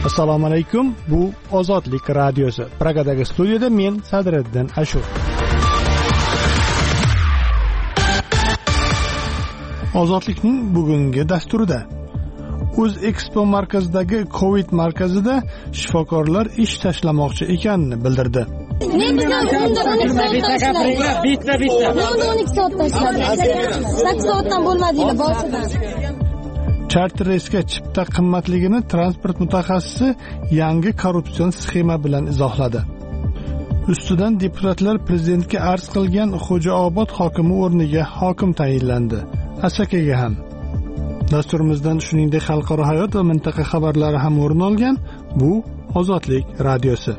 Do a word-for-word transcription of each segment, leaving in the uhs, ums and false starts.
Assalomu alaykum. Bu Ozodlik radiosi. Pragadagi studiyada men Sadriddin Ashur. Ozodlikning bugungi dasturida O'z Expo markazidagi Covid markazida shifokorlar ish tashlamoqchi ekanini bildirdi. Men bizdan bitta bitta o'n ikki soat tashladim. sakkiz soatdan bo'lmadinglar boshidan. Charter reysga chipta qimmatligini transport mutaxassisi yangi korrupsion sxema bilan izohladi. Ustidan deputatlar prezidentga arz qilgan Xo'jaobod hokimi o'rniga hokim tayinlandi. Asakaga ham. Dasturimizdan shuningdek xalqaro hayot va mintaqa xabarlari ham o'rin olgan. Bu Ozodlik radiosi.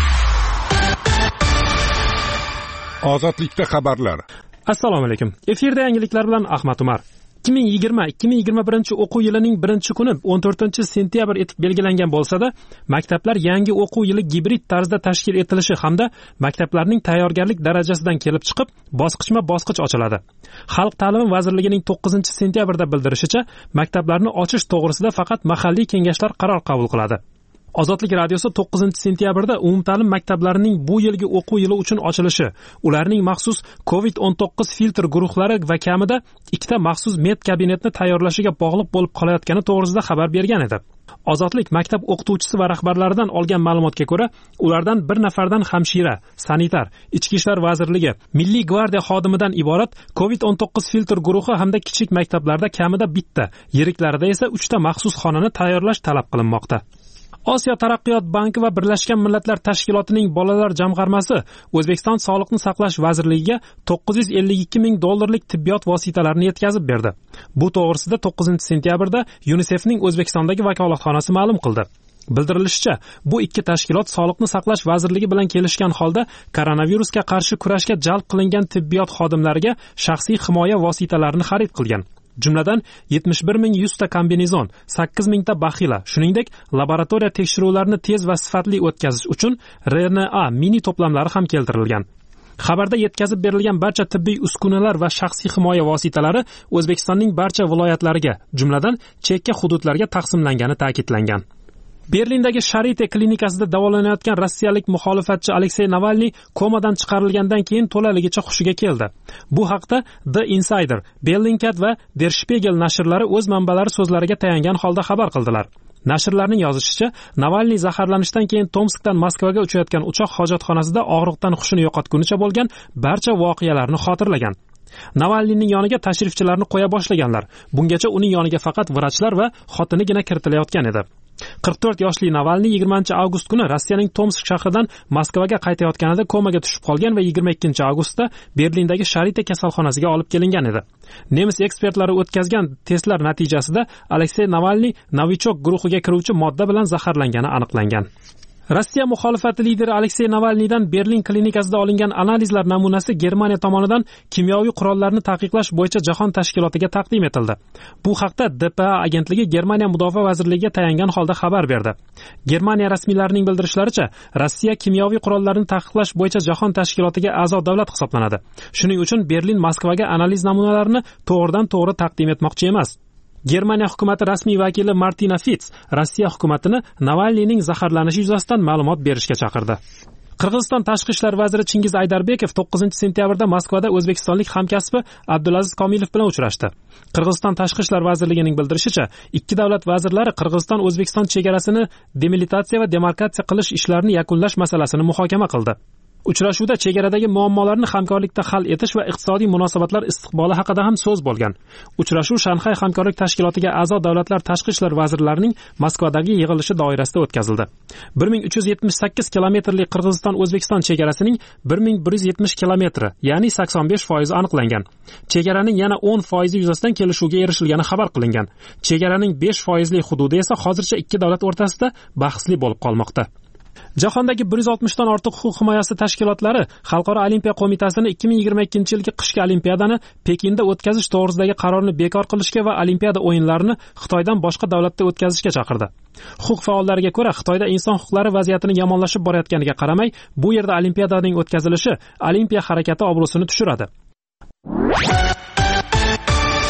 Ozodlikda xabarlar. Assalomu alaykum. Efirda yangiliklar bilan Ahmad Umar. ikki ming yigirma ikki ming yigirma birinchi o'quv yilining birinchi kuni o'n to'rtinchi sentyabr etib belgilangan bo'lsa-da, maktablar yangi o'quv yili gibrid tarzda tashkil etilishi hamda maktablarning tayyorgarlik darajasidan kelib chiqib, bosqichma-bosqich ochiladi. Xalq ta'limi vazirligining to'qqizinchi sentyabrda bildirishicha, maktablarni ochish to'g'risida faqat mahalliy kengashlar qaror qabul qiladi. Ozodlik radiosi to'qqizinchi sentyabrda umumta'lim maktablarining bu yilgi o'quv yili uchun ochilishi, ularning maxsus Covid o'n to'qqiz filtr guruhlari va kamida ikkita maxsus med kabinetni tayyorlashiga bog'liq bo'lib qolayotgani to'g'risida xabar bergan edi. Ozodlik maktab o'qituvchisi va rahbarlaridan olgan ma'lumotga ko'ra, ulardan bir nafardan hamshira, sanitar, Ichki ishlar vazirligi, Milliy gvardiya xodimidan iborat Covid o'n to'qqiz filtr guruhi hamda kichik maktablarda kamida bitta, yiriklarida esa uchta maxsus xonani tayyorlash talab qilinmoqda. Osiyo taraqqiyot banki va Birlashgan Millatlar Tashkilotining bolalar jamg'armasi O'zbekiston Sog'liqni saqlash vazirligiga to'qqiz yuz ellik ikki ming dollarlik tibbiyot vositalarini yetkazib berdi. Bu to'g'risida to'qqizinchi sentyabrda UNICEFning O'zbekistondagi vakolatxonasi ma'lum qildi. Bildirilishicha, bu ikki tashkilot Sog'liqni saqlash vazirligi bilan kelishgan holda koronavirusga qarshi kurashga jalb qilingan tibbiyot xodimlariga shaxsiy himoya vositalarini xarid qilgan. Jumladan yetmish bir ming yuz ta kombinezon, sakkiz ming ta baxila, shuningdek laboratoriya tekshiruvlarini tez va sifatli o'tkazish uchun R N A mini to'plamlari ham keltirilgan. Xabarda yetkazib berilgan barcha tibbiy uskunalar va shaxsiy himoya vositalari O'zbekistonning barcha viloyatlariga, jumladan chekka hududlarga taqsimlangani ta'kidlangan. Berlindagi Sharite klinikasida davolanayotgan rossiyalik muxolifatchi Aleksey Navalniy komadan chiqarilgandan keyin to'laligicha hushiga keldi. Bu haqda The Insider, Bellingcat va Der Spiegel nashrlari o'z manbalari so'zlariga tayangan holda xabar qildilar. Nashrlarning yozishicha, Navalniy zaharlanishdan keyin Tomskdan Moskvaga uchayotgan uchoq hojatxonasida og'riqdan hushini yo'qotgunicha bo'lgan barcha voqealarni xotirlagan. Navalniyning yoniga tashrifchilarni qo'ya boshlaganlar. Bungacha uning yoniga faqat vrachlar va xotinigina kiritilayotgan edi. qirq to'rt yoshli Navalniy yigirmanchi avgust kuni Rossiyaning Tomsk shahridan Moskvaga qaytayotganida komaga tushib qolgan va yigirma ikkinchi avgustda Berlindagi Sharite kasalxonasiga olib kelingan edi. Nemis ekspertlari o'tkazgan testlar natijasida Aleksey Navalniy Novichok guruhiga kiruvchi modda bilan zaharlangani aniqlangan. Rossiya muxolifati lideri Aleksey Navalniydan Berlin klinikasida olingan analizlar namunasi Germaniya tomonidan kimyoviy qurollarni taqiqlash bo'yicha jahon tashkilotiga taqdim etildi. Bu haqda D P A agentligi Germaniya mudofaa vazirligiga tayangan holda xabar berdi. Germaniya rasmiylarining bildirishlaricha, Rossiya kimyoviy qurollarni taqiqlash bo'yicha jahon tashkilotiga a'zo davlat hisoblanadi. Shuning uchun Berlin Moskvaga analiz namunalarini to'g'ridan-to'g'ri taqdim etmoqchi emas. Germaniya hukumati rasmiy vakili Martina Fitz Rossiya hukumatini Navalniyning zaharlanishi yuzasidan ma'lumot berishga chaqirdi. Qirg'iziston tashqi ishlar vaziri Chingiz Aydarbekov to'qqizinchi sentyabrda Moskvada o'zbekistonlik hamkasbi Abdulaziz Komilov bilan uchrashdi. Qirg'iziston tashqi ishlar vazirligining bildirishicha, ikki davlat vazirlari Qirg'iziston-O'zbekiston chegarasini demilitatsiya va demarkatsiya qilish ishlarini yakunlash masalasini muhokama qildi. Uchrashuvda chegaradagi muammolarni hamkorlikda hal etish va iqtisodiy munosabatlar istiqboli haqida ham so'z bo'lgan. Uchrashuv Shanxay hamkorlik tashkilotiga a'zo davlatlar tashqi ishlar vazirlarining Moskvadagi yig'ilishi doirasida o'tkazildi. bir ming uch yuz yetmish sakkiz kilometrli Qirg'iziston-O'zbekiston chegarasining bir ming bir yuz yetmish kilometri, ya'ni sakson besh foizi aniqlangan. Chegaraning yana o'n foizi yuzasidan kelishuvga erishilgani xabar qilingan. Chegaraning besh foizli hududi esa hozircha ikki davlat o'rtasida bahsli bo'lib qolmoqda. Jahondagi bir yuz oltmishdan ortiq huquq himoyasi tashkilotlari Xalqaro olimpiya qo'mitasini ikki ming yigirma ikkinchi yilgi qishki olimpiadani Pekinda o'tkazish to'g'risidagi qarorni bekor qilishga va olimpiada o'yinlarini Xitoydan boshqa davlatda o'tkazishga chaqirdi. Huquq faollariga ko'ra, Xitoyda inson huquqlari vaziyatini yomonlashib borayotganiga qaramay, bu yerda olimpiadaning o'tkazilishi olimpiya harakati obro'sini tushiradi.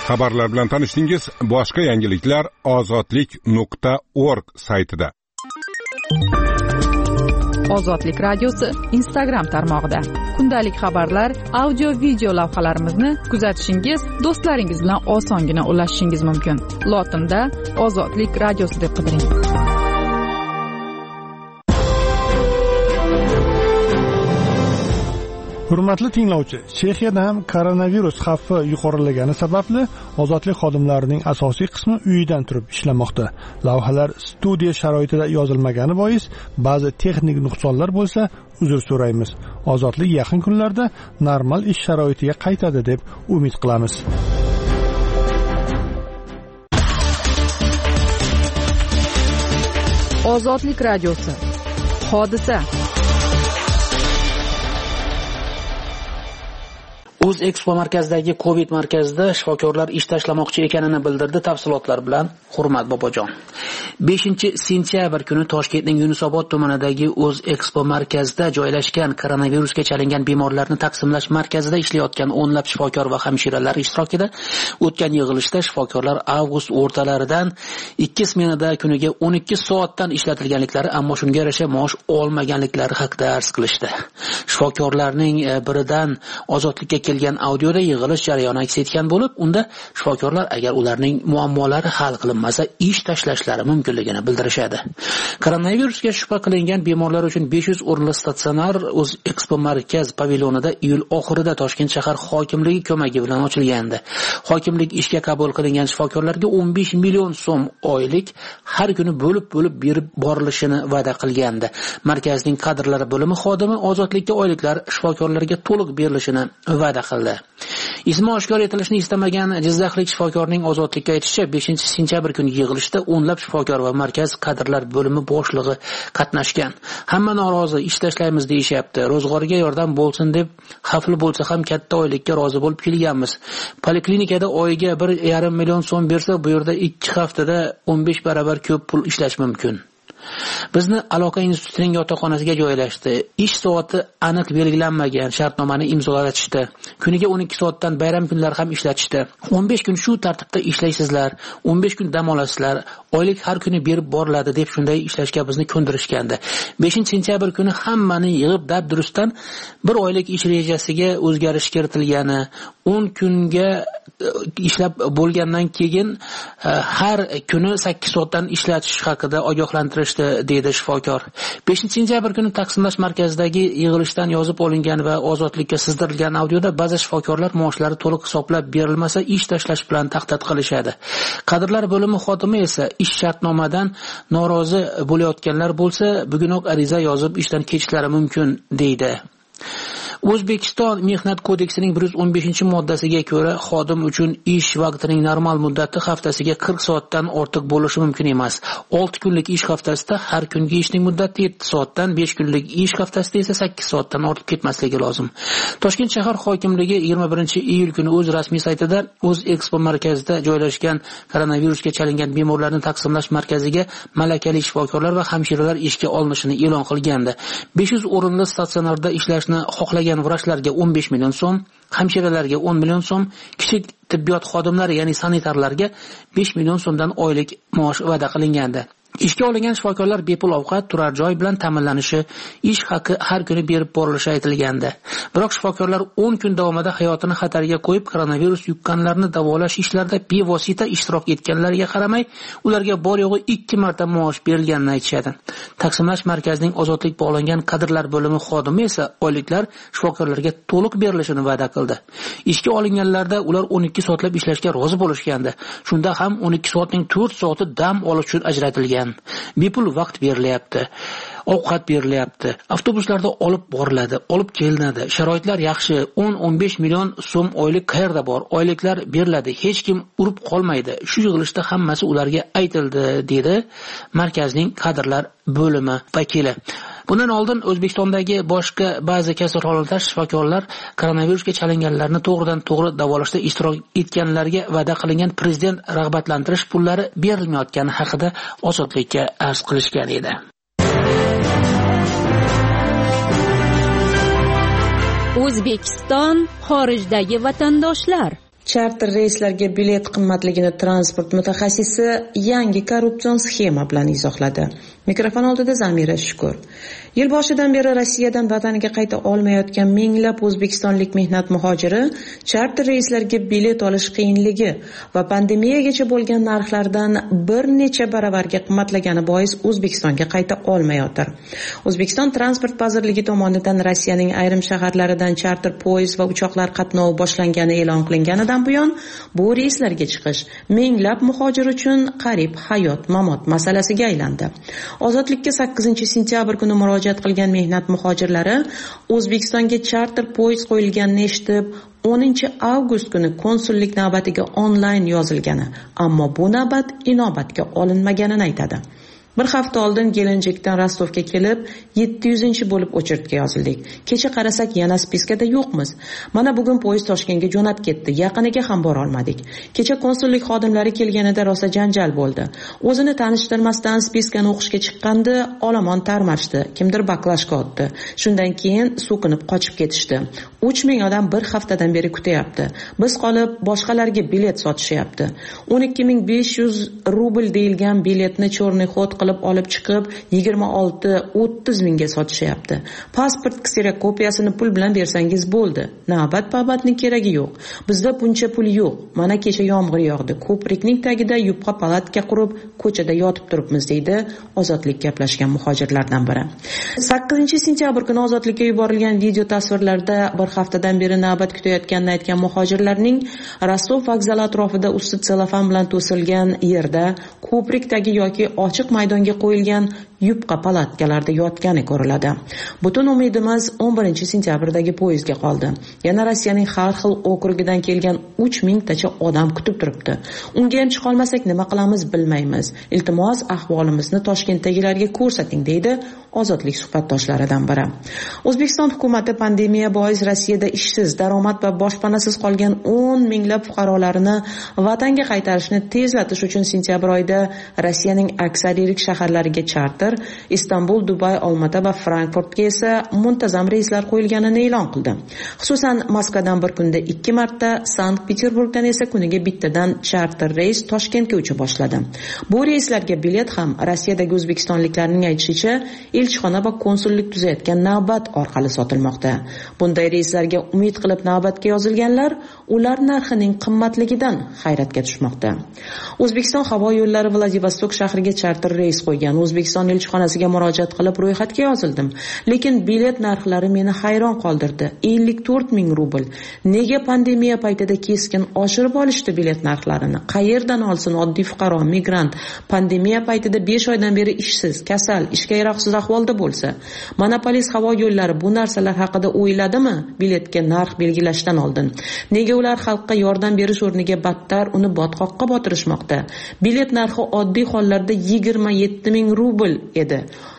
Xabarlar bilan tanishdingiz. Boshqa yangiliklar ozodlik nuqta org saytida. Ozodlik radiosi Instagram tarmog'ida. Kundalik xabarlar, audio, video lavhalarimizni kuzatishingiz, do'stlaringiz bilan osongina ulashishingiz mumkin. Lotinda Ozodlik radiosi deb qidiring. Hurmatli tinglovchi, Chexiyada ham koronavirus xavfi yuqorilagani sababli ozodlik xodimlarining asosiy qismi uyidan turib ishlamoqda. Lavhalar studiya sharoitida yozilmagani bois ba'zi texnik nuqsonlar bo'lsa, uzr so'raymiz. Ozodlik yaqin kunlarda normal ish sharoitiga qaytadi deb umid qilamiz. Ozodlik radiosi. Hodisa. O'z Expo markazidagi Covid markazida shifokorlar ish tashlamoqchi ekanini bildirdi. Tafsilotlar bilan Hurmat Bobojon. beshinchi sentyabr kuni Toshkentning Yunusobod tumanidagi O'z Expo markazida joylashgan koronavirusga chalingan bemorlarni taqsimlash markazida ishlayotgan o'nlab shifokor va hamshiralar ishtirokida o'tgan yig'ilishda shifokorlar avgust o'rtalaridan ikki smenada kuniga o'n ikki soatdan ishlatilganliklari, ammo shunga yarasha maosh olmaganliklari haqida arz qilishdi. Shifokorlarning biridan ozodlikka kelgan audioda yig'ilish jarayoni aks etgan bo'lib, unda shifokorlar agar ularning muammolari hal qilinmasa ish tashlashlari mumkinligini bildirishadi. Koronavirusga shubha qilingan bemorlar uchun besh yuz o'rinli statsionar O'z Expo markaz pavilyonida iyul oxirida Toshkent shahar hokimligi ko'magi bilan ochilgandi. Hokimlik ishga qabul qilingan shifokorlarga o'n besh million so'm oylik har kuni bo'lib-bo'lib berib borilishini va'da qilgandi. Markazning kadrlari bo'limi xodimi ozodlikka oyliklar shifokorlarga to'liq berilishini va'da qildi. Ismi oshkor etilishni istamagan jizzaxlik shifokorning ozodlikka aytishicha, beshinchi sentyabr kuni yig'ilishda o'nlab shifokor va markaz kadrlar bo'limi boshlig'i qatnashgan. Hamma norozi, ish tashlaymiz deyishyapti. Ro'zg'orga yordam bo'lsin deb xavfli bo'lsa ham katta oylikka rozi bo'lib kelganmiz. Poliklinikada oyiga bir yarim million so'm bersa, bu yerda ikki haftada o'n besh barobar ko'p pul ishlash mumkin. Bizni aloqa institutining yotoqxonasiga joylashdi. Ish soati aniq belgilanmagan shartnomani imzolatishdi. Kuniga o'n ikki soatdan bayram kunlari ham ishlatishdi. o'n besh kun shu tartibda ishlaysizlar, o'n besh kun dam olasizlar. Oylik har kuni berib boriladi deb shunday ishlashga bizni ko'ndirishgandi. beshinchi sentyabr kuni hammani yig'ib dabdurustdan bir oylik ish rejasiga o'zgarish kiritilgani, o'n kunga ishlab bo'lgandan keyin har kuni sakkiz soatdan ishlatish haqida ogohlantirishdi, deydi shifokor. beshinchi sentyabr kuni taqsimlash markazidagi yig'ilishdan yozib olingan va ozodlikka sizdirilgan audioda ba'zi shifokorlar maoshlari to'liq hisoblab berilmasa ish tashlash bilan tahdid qilishadi. Kadrlar bo'limi xodimi esa ish shartnomadan norozi bo'layotganlar bo'lsa, bugunoq ariza yozib ishdan ketishlari mumkin, deydi. O'zbekiston Mehnat kodeksining bir yuz o'n beshinchi moddasiga ko'ra, xodim uchun ish vaqtining normal muddati haftasiga qirq soatdan ortiq bo'lishi mumkin emas. olti kunlik ish haftasida har kungi ishning muddati yetti soatdan, besh kunlik ish haftasida esa sakkiz soatdan ortib ketmasligi lozim. Toshkent shahar hokimligi yigirma birinchi iyul kuni o'z rasmiy saytida O'z Expo markazida joylashgan koronavirusga chalingan bemorlarni taqsimlash markaziga malakali shifokorlar va hamshiralar ishga olinishini e'lon qilgandi. besh yuz o'rinli statsionarda ishlashni xohlagan vrachlarga o'n besh million so'm, hamshiralarga o'n million so'm, kichik tibbiyot xodimlari, ya'ni sanitarlarga besh million so'mdan oylik maosh va'da qilingandi. Ishga olingan shifokorlar bepul ovqat, turar joy bilan ta'minlanishi, ish haqi har kuni berib borilishi aytilgandi. Biroq shifokorlar o'n kun davomida hayotini xatarga qo'yib, koronavirus yuqqanlarni davolash ishlarida bevosita ishtirok etganlarga qaramay, ularga bor yo'g'i ikki marta maosh berilganini aytishadi. Taqsimlash markazining ozodlik bog'langan kadrlar bo'limi xodimi esa oyliklar shifokorlarga to'liq berilishini va'da qildi. Ishga olinganlarda ular o'n ikki soatlab ishlashga rozi bo'lishgandi. Shunda ham o'n ikki soatning to'rt soati dam olish uchun ajratilgan. Bepul vaqt berilyapti. Ovqat berilyapti. Avtobuslarda olib boriladi, olib kelinadi. Sharoitlar yaxshi. o'n o'n besh million so'm oylik qayerda bor? Oyliklar beriladi. Hech kim urib qolmaydi. Shu yig'ilishda hammasi ularga aytildi, dedi markazning kadrlar bo'limi vakili. Bundan oldin O'zbekistondagi boshqa ba'zi kasalxonalar shifokorlar koronavirusga chalinganlarni to'g'ridan to'g'ri davolashda ishtirok etganlarga va'da qilingan prezident rag'batlantirish pullari berilmayotgani haqida ozodlikka arz qilishgan edi. O'zbekiston xorijdagi vatandoshlar. Charter reyslarga bilet qimmatligini transport mutaxassisi yangi korrupsion sxema bilan izohladi. Mikrofon oldida Zamira Shukur. Yil boshidan beri Rossiyadan vataniga qayta olmayotgan minglab o'zbekistonlik mehnat muhojiri charter reyslarga bilet olish qiyinligi va pandemiyagacha bo'lgan narxlardan bir necha baravarga qimmatlagani bois O'zbekistonga qayta olmayotir. O'zbekiston transport vazirligi tomonidan Rossiyaning ayrim shaharlaridan charter poyezd va uchoqlar qatnovi boshlangani e'lon qilinganidan buyon bu reyslarga chiqish minglab muhojir uchun qarib hayot-mamot masalasiga aylandi. Ozodlikka sakkizinchi sentyabr kuni murojaat qilgan mehnat muhojirlari O'zbekistonga charter poyezd qo'yilganini eshitib, o'ninchi avgust kuni konsullik navbatiga onlayn yozilgani, ammo bu navbat inobatga olinmaganini aytadi. Bir hafta oldin Gelenjikdan Rostovga kelib, yetti yuzinchi bo'lib o'chirtga yozildik. Kecha qarasak yana spiskada yo'qmiz. Mana bugun poyezd Toshkentga jo'nab ketdi. Yaqiniga ham bora olmadik. Kecha konsullik xodimlari kelganida rosa janjal bo'ldi. O'zini tanishtirmasdan spiskani o'qishga chiqqanda olomon tarmashdi. Kimdir baklashka otdi. Shundan keyin so'kinib qochib ketishdi. uch ming odam bir haftadan beri kutyapti. Biz qolib boshqalarga bilet sotishyapti. o'n ikki ming besh yuz rubl deyilgan biletni cho'rni xod qilib olib chiqib yigirma olti o'ttiz mingga sotishyapti. Pasport kserokopiyasini pul bilan bersangiz bo'ldi. Navbat pabatni keragi yo'q. Bizda buncha pul yo'q. Mana kecha yomg'ir yog'di. Ko'prikning tagida yupqa palatka qurib ko'chada yotib turibmiz, deydi Ozodlik gaplashgan muhojirlardan biri. sakkizinchi sentyabr kuni Ozodlikka yuborilgan video tasvirlarda bir haftadan beri navbat kutayotganini aytgan muhojirlarning Rostov vokzali atrofida usti selofan bilan to'silgan yerda ko'prik tagi yoki ochiq maydonga qo'yilgan yupqa palatkalarda yotgani ko'riladi. Butun umidimiz o'n birinchi sentyabrdagi poyezdga qoldi. Yana Rossiyaning har xil okrugidan kelgan uch mingtacha odam kutib turibdi. Unga ham chiqolmasak nima qilamiz bilmaymiz. Iltimos ahvolimizni Toshkentdagilarga ko'rsating, deydi Ozodlik suhbatdoshlaridan biri. O'zbekiston hukumatı pandemiya bois Rossiyada ishsiz, daromad va boshpanasiz qolgan o'n minglab fuqarolarini vatanga qaytarishni tezlatish uchun sentyabr oyida Rossiyaning aksar yirik shaharlariga charter, Istanbul, Dubay, Olmaota va Frankfurtga esa muntazam reyslar qo'yilganini e'lon qildi. Xususan, Moskvadan bir kunda ikki marta, Sankt-Peterburgdan esa kuniga bittadan charter reys Toshkentga ucha boshladi. Bu reyslarga bilet ham Rossiyadagi o'zbekistonliklarning aytishicha elchixona va konsullik tuzayotgan navbat orqali sotilmoqda. Bunday reyslarga umid qilib navbatga yozilganlar ular narxining qimmatligidan hayratga tushmoqda. O'zbekiston havo yo'llari Vladivostok shahriga charter reys qo'ygan. O'zbekiston elchixonasiga murojaat qilib ro'yxatga yozildim, lekin bilet narxlari meni hayron qoldirdi. ellik to'rt ming rubl. Nega pandemiya paytida keskin oshirib olishdi bilet narxlarini? Qayerdan olsin oddiy fuqaro, migrant pandemiya paytida besh oydan beri ishsiz, kasal, ishga yaroqsiz ahvolda bo'lsa? Monopolist havo yo'llari bu narsalar haqida o'yladimi biletga narx belgilashdan oldin? Nega ular xalqqa yordam berish o'rniga battar uni botqoqqa botirishmoqda? Bilet narxi oddiy hollarda yigirma yetti ming rubl edi.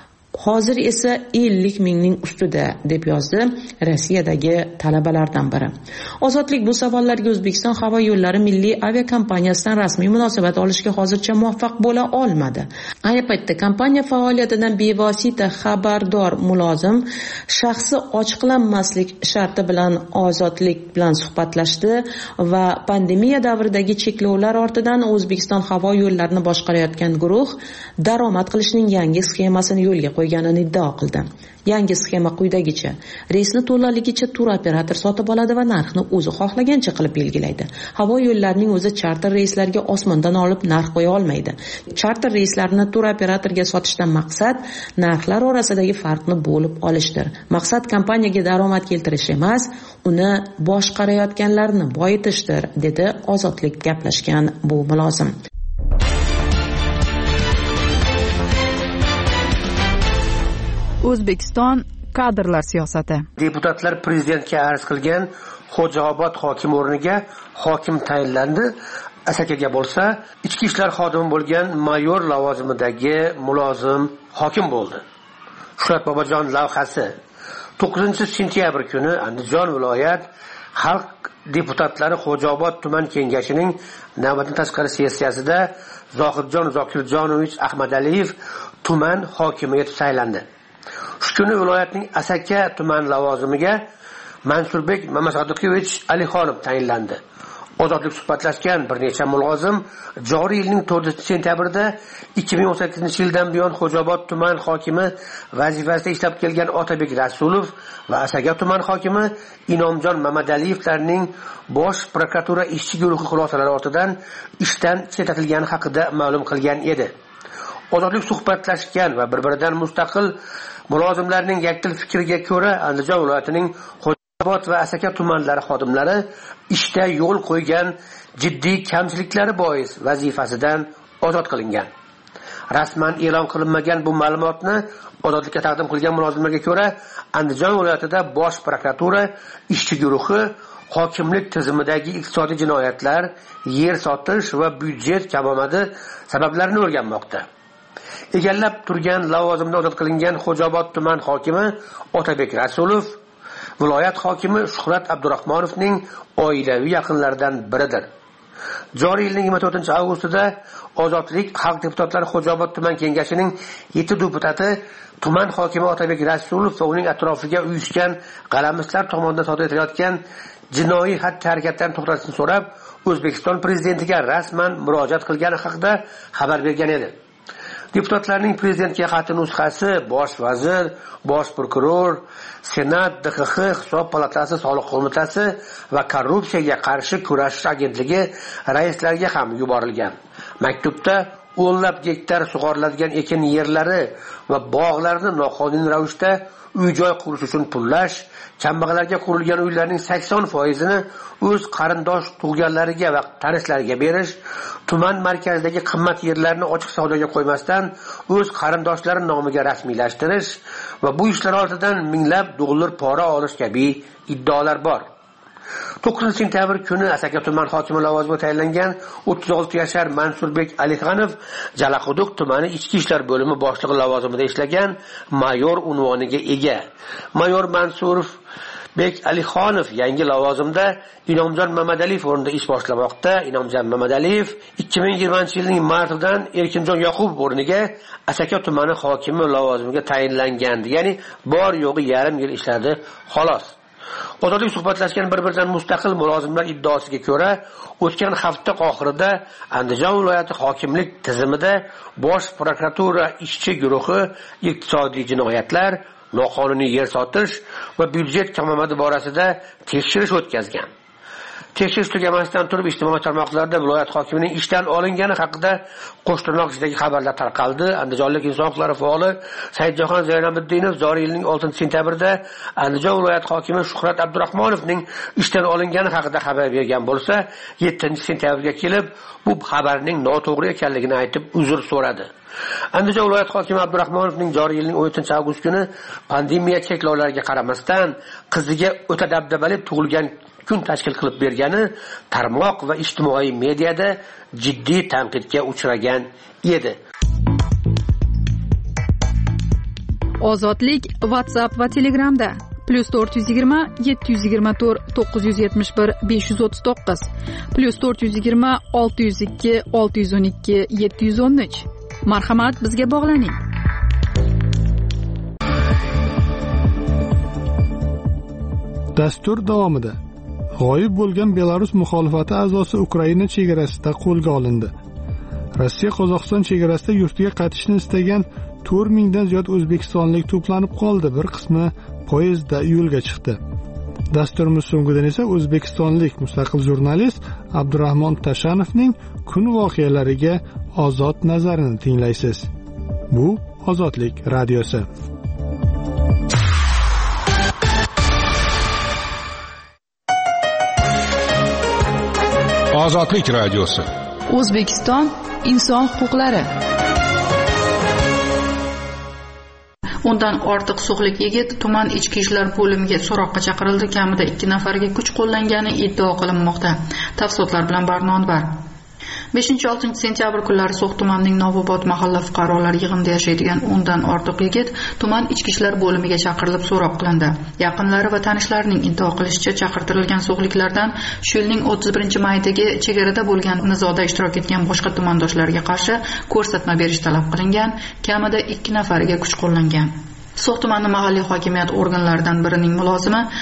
Hozir esa ellik mingning ustida, deb yozdi Rossiyadagi talabalardan biri. Ozodlik bu savollarga O'zbekiston havo yo'llari milliy aviakompaniyasidan rasmiy munosabat olishga hozircha muvaffaq bo'la olmadi. Ayni paytda kompaniya faoliyatidan bevosita xabardor mulozim shaxsi ochiqlanmaslik sharti bilan Ozodlik bilan suhbatlashdi va pandemiya davridagi cheklovlar ortidan O'zbekiston havo yo'llarini boshqarayotgan guruh daromad qilishning yangi sxemasini yo'lga qo'ydi ganini iddao qildi. Yangi sxema quyidagicha: reysni to'laligicha tur operator sotib oladi va narxni o'zi xohlagancha qilib belgilaydi. Havo yo'llarining o'zi charter reyslarga osmondan olib narx qo'ya olmaydi. Charter reyslarini tur operatorga sotishdan maqsad narxlar orasidagi farqni bo'lib olishdir. Maqsad kompaniyaga daromad keltirish emas, uni boshqarayotganlarni boyitishdir, dedi Ozodlik gaplashgan bu mulozim. O'zbekiston kadrlar siyosati. Deputatlar prezidentga arz qilgan Xo'jaobod hokim o'rniga hokim tayinlandi. Asakaga bo'lsa, ichki ishlar xodimi bo'lgan mayor lavozimidagi mulozim hokim bo'ldi. Shuhrat Bobojon lavhasi to'qqizinchi sentyabr kuni Andijon viloyat xalq deputatlari Xo'jaobod tuman kengashining navbatdan tashqari sessiyasida Zohidjon Zokirjonovich Ahmadaliyev tuman hokimi etib saylandi. Shu kuni viloyatning Asaka tuman lavozimiga Mansurbek Mamasodiqovich Alixonov tayinlandi. Ozodlik suhbatlashgan bir necha mulozim joriy yilning to'rtinchi sentyabrda ikki ming o'n sakkizinchi yildan buyon Xo'jaobod tuman hokimi vazifasida ishlab kelgan Otabek Rasulov va Asaka tuman hokimi Inomjon Mamadaliyevlarning bosh prokuratura ishchi guruhi xulosalari ortidan ishdan chetlatilgani haqida ma'lum qilgan edi. Ozodlik suhbatlashgan va bir-biridan mustaqil mulozimlarning yakdil fikriga ko'ra Andijon viloyatining Xo'jaobod va Asaka tumanlari xodimlari ishda yo'l qo'ygan jiddiy kamchiliklari bois vazifasidan ozod qilingan. Rasman e'lon qilinmagan bu ma'lumotni ozodlikka taqdim qilgan mulozimlarga ko'ra, Andijon viloyatida bosh prokuratura ishchi guruhi hokimlik tizimidagi iqtisodiy jinoyatlar, yer sotish va byudjet kamomadi sabablarini o'rganmoqda. Egallab turgan lavozimdan ozod qilingan Xo'jaobod tuman hokimi Otabek Rasulov viloyat hokimi Shuhrat Abdurahmonovning oilaviy yaqinlaridan biridir. Joriy yilning yigirma to'rtinchi avgustida Ozodlik xalq deputatlari Xo'jaobod tuman kengashining yetti deputati tuman hokimi Otabek Rasulov va uning atrofiga uyushgan qalamistlar tomonidan sodir etilayotgan jinoiy xatti-harakatlarni to'xtatishni so'rab, O'zbekiston prezidentiga rasman murojaat qilgani haqida xabar bergan edi. Deputatlarning prezidentga xati nusxasi bosh vazir, bosh prokuror, Senat, D X X, Hisob palatasi, Soliq qo'mitasi va korrupsiyaga qarshi kurashish agentligi raislariga ham yuborilgan. Maktubda o'nlab gektar sug'oriladigan ekin yerlari va bog'larni noqonuniy ravishda uy-joy qurish uchun pullash, kambag'allarga qurilgan uylarning sakson foizini o'z qarindosh tug'ganlariga va tanishlariga berish, tuman markazidagi qimmat yerlarni ochiq savdoga qo'ymasdan o'z qarindoshlari nomiga rasmiylashtirish va bu ishlar ortidan minglab dollar pora olish kabi iddaolar bor. to'qqizinchi sentyabr kuni Asaka tuman hokimi lavozimiga tayinlangan o'ttiz olti yashar Mansurbek Aliqanov Jalaquduq tumani ichki ishlar bo'limi boshlig'i lavozimida ishlagan mayor unvoniga ega. Mayor Mansurov Bek Alixonov yangi lavozimda Inomjon Mamadaliyev o'rnida ish boshlamoqda. Inomjon Mamadaliyev ikki ming yigirmanchi yilning martidan Erkinjon Yoqubov o'rniga Asaka tumani hokimi lavozimiga tayinlangan. Ya'ni bor yo'g'i yarim yil ishladi, xolos. Ozodlik suhbatlashgan bir-biridan mustaqil mulozimlar iddaosiga ko'ra, o'tgan hafta oxirida Andijon viloyati hokimlik tizimida bosh prokuratura ishchi guruhi iqtisodiy jinoyatlar, noqonuniy yer sotish va byudjet kamomadi borasida tekshirish o'tkazgan. Tekshirish tugamasidan turib ijtimoiy tarmoqlarda viloyat hokimining ishdan olingani haqida Qo'shtirnoq ichidagi xabarlar tarqaldi. Andijonlik inson huquqlari faoli Saidjahon Zaynabiddinov joriy yilning oltinchi sentyabrida Andijon viloyat hokimi Shuhrat Abdurahmonovning ishdan olingani haqida xabar bergan bo'lsa, yettinchi sentyabrga kelib bu xabarning noto'g'ri ekanligini aytib uzr so'radi. Andijon viloyat hokimi Abdurahmonovning joriy yilning o'n yettinchi avgust kuni pandemiya cheklovlariga qaramasdan qiziga o'ta dabdabali tug'ilgan kun tashkil qilib bergani tarmoq va ijtimoiy mediada jiddiy tanqidga uchragan edi. Ozodlik WhatsApp va Telegramda plus to'rt yuz yigirma yetti yuz yigirma to'rt to'qqiz yuz yetmish bir besh yuz o'ttiz to'qqiz plus to'rt yuz yigirma olti yuz ikki olti yuz o'n ikki yetti yuz o'n uch. Marhamat, bizga bog'laning. Dastur davomida g'oyib bo'lgan Belarus muxolifati a'zosi Ukraina chegarasida qo'lga olindi. Rossiya Qozog'iston chegarasida yurtiga qaytishni istagan to'rt mingdan ziyod o'zbekistonlik to'planib qoldi. Bir qismi poyezdda yo'lga chiqdi. Dasturimiz so'ngidan esa o'zbekistonlik mustaqil jurnalist Abdurahmon Tashanovning kun voqealariga ozod nazarini tinglaysiz. Bu Ozodlik radiosi. Ozodlik radiosi. O'zbekiston inson huquqlari. Undan ortiq sog'lik yigit tuman ichki ishlar bo'limiga so'roqqa chaqirildi. Kamida ikki nafariga kuch qo'llangani iddao qilinmoqda. Tafsilotlar bilan Barnon bor. beshinchi oltinchi sentyabr kunlari So'x tumanining Novobod mahalla fuqarolar yig'inida yashaydigan o'ndan ortiq yigit tuman ichki ishlar bo'limiga chaqirilib so'roq qilindi. Yaqinlari va tanishlarining iddao qilishicha, chaqirtirilgan so'xliklardan shu yilning o'ttiz birinchi maydagi chegarada bo'lgan nizoda ishtirok etgan boshqa tumandoshlarga qarshi ko'rsatma berish talab qilingan. Kamida ikki nafariga kuch qo'llangan. So'x tumani mahalliy hokimiyat organlaridan birining mulozimi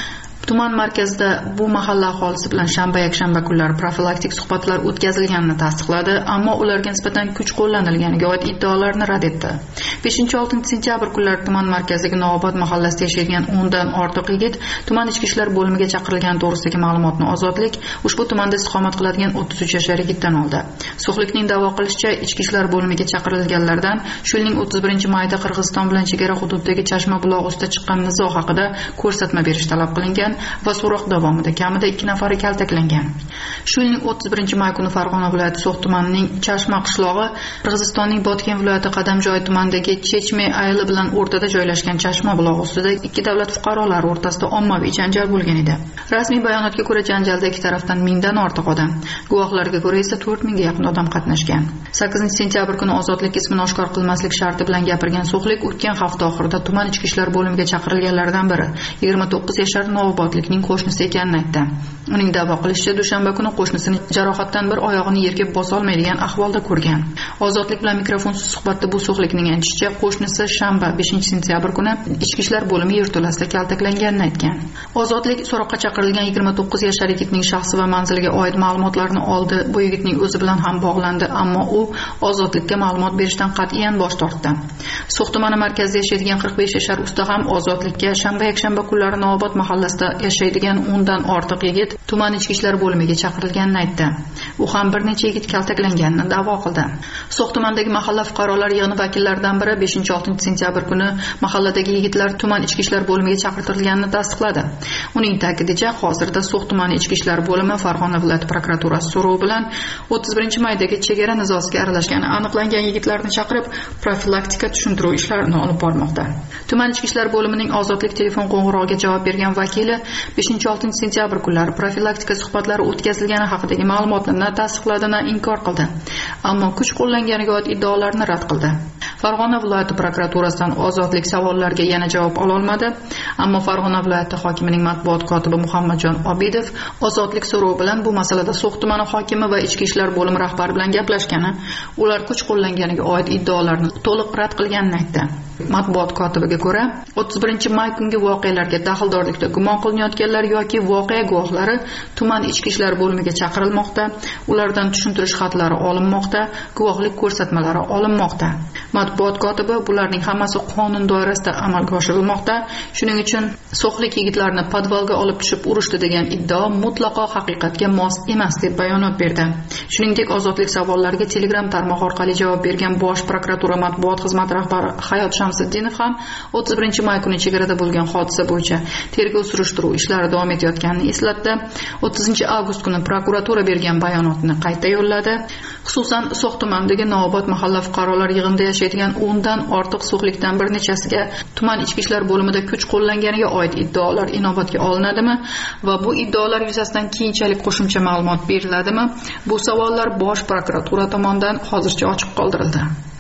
Tuman markazida bu mahalla aholisi bilan shanba yakshanba kunlari profilaktik suhbatlar o'tkazilganini tasdiqladi, ammo ularga nisbatan kuch qo'llanilganiga oid iddaolarni rad etdi. beshinchi oltinchi sentyabr kunlari tuman markazidagi Novobod mahallasida yashaydigan o'ndan ortiq yigit tuman ichki ishlar bo'limiga chaqirilgani to'g'risidagi ma'lumotni Ozodlik ushbu tumanda istiqomat qiladigan o'ttiz uch yoshli yigitdan oldi. So'xlikning da'vo qilishicha, ichki ishlar bo'limiga chaqirilganlardan shu yilning o'ttiz birinchi mayda Qirg'iziston bilan chegara hududidagi Chashma bulog'i ustida chiqqan nizo haqida ko'rsatma berish talab qilingan va so'roq davomida kamida ikki nafari kaltaklangan. Shu yilning o'ttiz birinchi may kuni Farg'ona viloyati So'x tumanining Chashma qishlog'i Qirg'izistonning Botken viloyati Qadamjoy tumanidagi Chechme ayli bilan o'rtada joylashgan Chashma bulog'i ustida ikki davlat fuqarolari o'rtasida ommaviy janjal bo'lgan edi. Rasmiy bayonotga ko'ra, janjalda ikki tarafdan mingdan ortiq odam, guvohlarga ko'ra esa to'rt mingga yaqin odam qatnashgan. sakkizinchi sentyabr kuni Ozodlik ismini oshkor qilmaslik sharti bilan gapirgan So'xlik o'tgan hafta oxirida tuman ichki ishlar bo'limiga chaqirilganlardan biri yigirma to'qqiz yashar Novobodlikning qo'shnisi ekanini aytdi. Uning da'vo qilishicha, dushanba kuni qo'shnisining jarohatdan bir oyog'ini yerga bosa olmaydigan ahvolda ko'rgan. Ozodlik bilan mikrofonsiz suhbatda bu So'xlikning aytishicha, qo'shnisi shanba beshinchi sentyabr kuni ichki ishlar bo'limi yerto'lasida kaltaklanganini aytgan. Ozodlik so'roqqa chaqirilgan yigirma to'qqiz yashar yigitning shaxsi va manziliga oid ma'lumotlarni oldi. Bu yigitning o'zi bilan ham bog'landi, ammo u Ozodlikka ma'lumot berishdan qat'iyan bosh tortdi. So'x tumani markazida yashaydigan qirq besh yashar usta ham Ozodlikka shanba yakshanba kunlari Novobod mahallasida yashaydigan o'ndan ortiq yigit tuman ichki ishlar bo'limiga chaqirilganini aytdi. U ham bir necha yigit kaltaklanganini da'vo qildi. So'x tumanidagi mahalla fuqarolar yig'ini vakillaridan biri beshinchi oltinchi sentyabr kuni mahalladagi yigitlar tuman ichki ishlar bo'limiga chaqirtirilganini tasdiqladi. Uning ta'kidicha, hozirda So'x tumani ichki ishlar bo'limi Farg'ona viloyati prokuraturasi so'rovi bilan o'ttiz birinchi maydagi chegara nizosiga aralashgani aniqlangan yigitlarni chaqirib, profilaktika tushuntiruv ishlarini olib bormoqda. Tuman ichki ishlar bo'limining Ozodlik telefon qo'ng'irog'iga javob bergan vakili beshinchi oltinchi sentyabr kunlari profilaktika suhbatlari o'tkazilgani haqidagi ma'lumotni na tasdiqladi, na inkor qildi. Ammo kuch qo'llanganiga oid iddaolarni rad qildi. Farg'ona viloyati prokuraturasidan Ozodlik savollarga yana javob ola olmadi, ammo Farg'ona viloyati hokimining matbuot kotibi Muhammadjon Obidov Ozodlik so'rovi bilan bu masalada So'x tumani hokimi va ichki ishlar bo'limi rahbari bilan gaplashgani, ular kuch qo'llanganiga oid iddaolarni to'liq rad qilganini aytdi. Matbuot kotibiga ko'ra, o'ttiz birinchi may kungi voqealarga daxldorlikda gumon qilinayotganlar yoki voqea guvohlari tuman ichki ishlar bo'limiga chaqirilmoqda, ulardan tushuntirish xatlari olinmoqda, guvohlik ko'rsatmalari olinmoqda. Matbuot kotibi bularning hammasi qonun doirasida amalga oshirilmoqda. Shuning uchun So'xlik yigitlarni podvalga olib tushib urishdi degan iddao mutlaqo haqiqatga mos emas deb bayonot berdi. Shuningdek, Ozodlik savollariga Telegram tarmog'i orqali javob bergan Bosh prokuratura matbuot xizmati rahbari Hayot Shamsiddinov ham o'ttiz birinchi may kuni chegarada bo'lgan hodisa bo'yicha tergov surishtiruv ishlari davom etayotganini eslatdi. o'ttizinchi avgust kuni prokuratura bergan bayonotni qayta yo'lladi. Xususan, So'x tumanidagi Novobod mahalla fuqarolar yig'inida yashaydigan o'ndan ortiq so'xlikdan bir nechasiga tuman ichki ishlar bo'limida kuch qo'llanganiga oid iddaolar inobatga olinadimi va bu iddaolar yuzasidan keyinchalik qo'shimcha ma'lumot beriladimi? Bu savollar Bosh prokuratura tomonidan hozircha ochiq qoldirildi.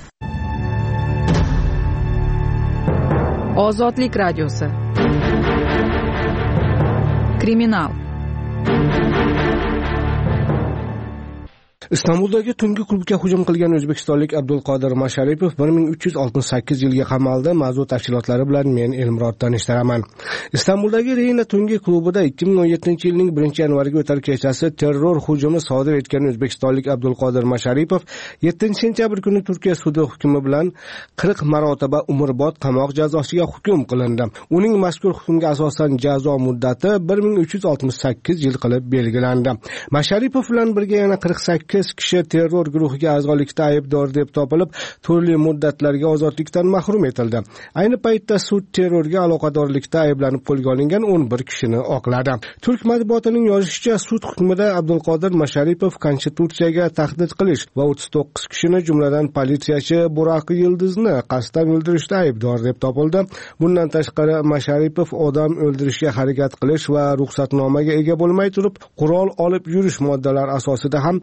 Ozodlik radiosi. Kriminal. Istanbuldagi tungi klubga hujum qilgan o'zbekistonlik Abdulqodir Masharipov bir ming uch yuz oltmish sakkiz yilga qamaldi. Mavzu tafsilotlari bilan men Elmurod tanishtiraman. Istanbuldagi Reyna tungi klubida ikki ming o'n yettinchi yilning birinchi yanvariga o'tar kechasi terror hujumi sodir etgan o'zbekistonlik Abdulqodir Masharipov yettinchi sentyabr kuni Turkiya sudi hukmi bilan qirq marotaba umrbod qamoq jazosiga hukm qilindi. Uning mazkur hukmga asosan jazo muddati bir ming uch yuz oltmish sakkiz yil qilib belgilandi. Masharipov bilan birga yana qirq sakkiz kishi terror guruhiga a'zolikda aybdor deb topilib, turli muddatlarga ozodlikdan mahrum etildi. Ayni paytda sud terrorga aloqadorlikda ayblanib qo'lga olingan o'n bir kishini oqladi. Turk matbuotining yozishicha, sud hukmida Abdulqodir Masharipov Konstitutsiyaga tahdid qilish va o'ttiz to'qqiz kishini, jumladan politsiyachi Burak Yildizni qasddan o'ldirishda aybdor deb topildi. Bundan tashqari, Masharipov odam o'ldirishga harakat qilish va ruxsatnomaga ega bo'lmay turib qurol olib yurish moddalari asosida ham aybdor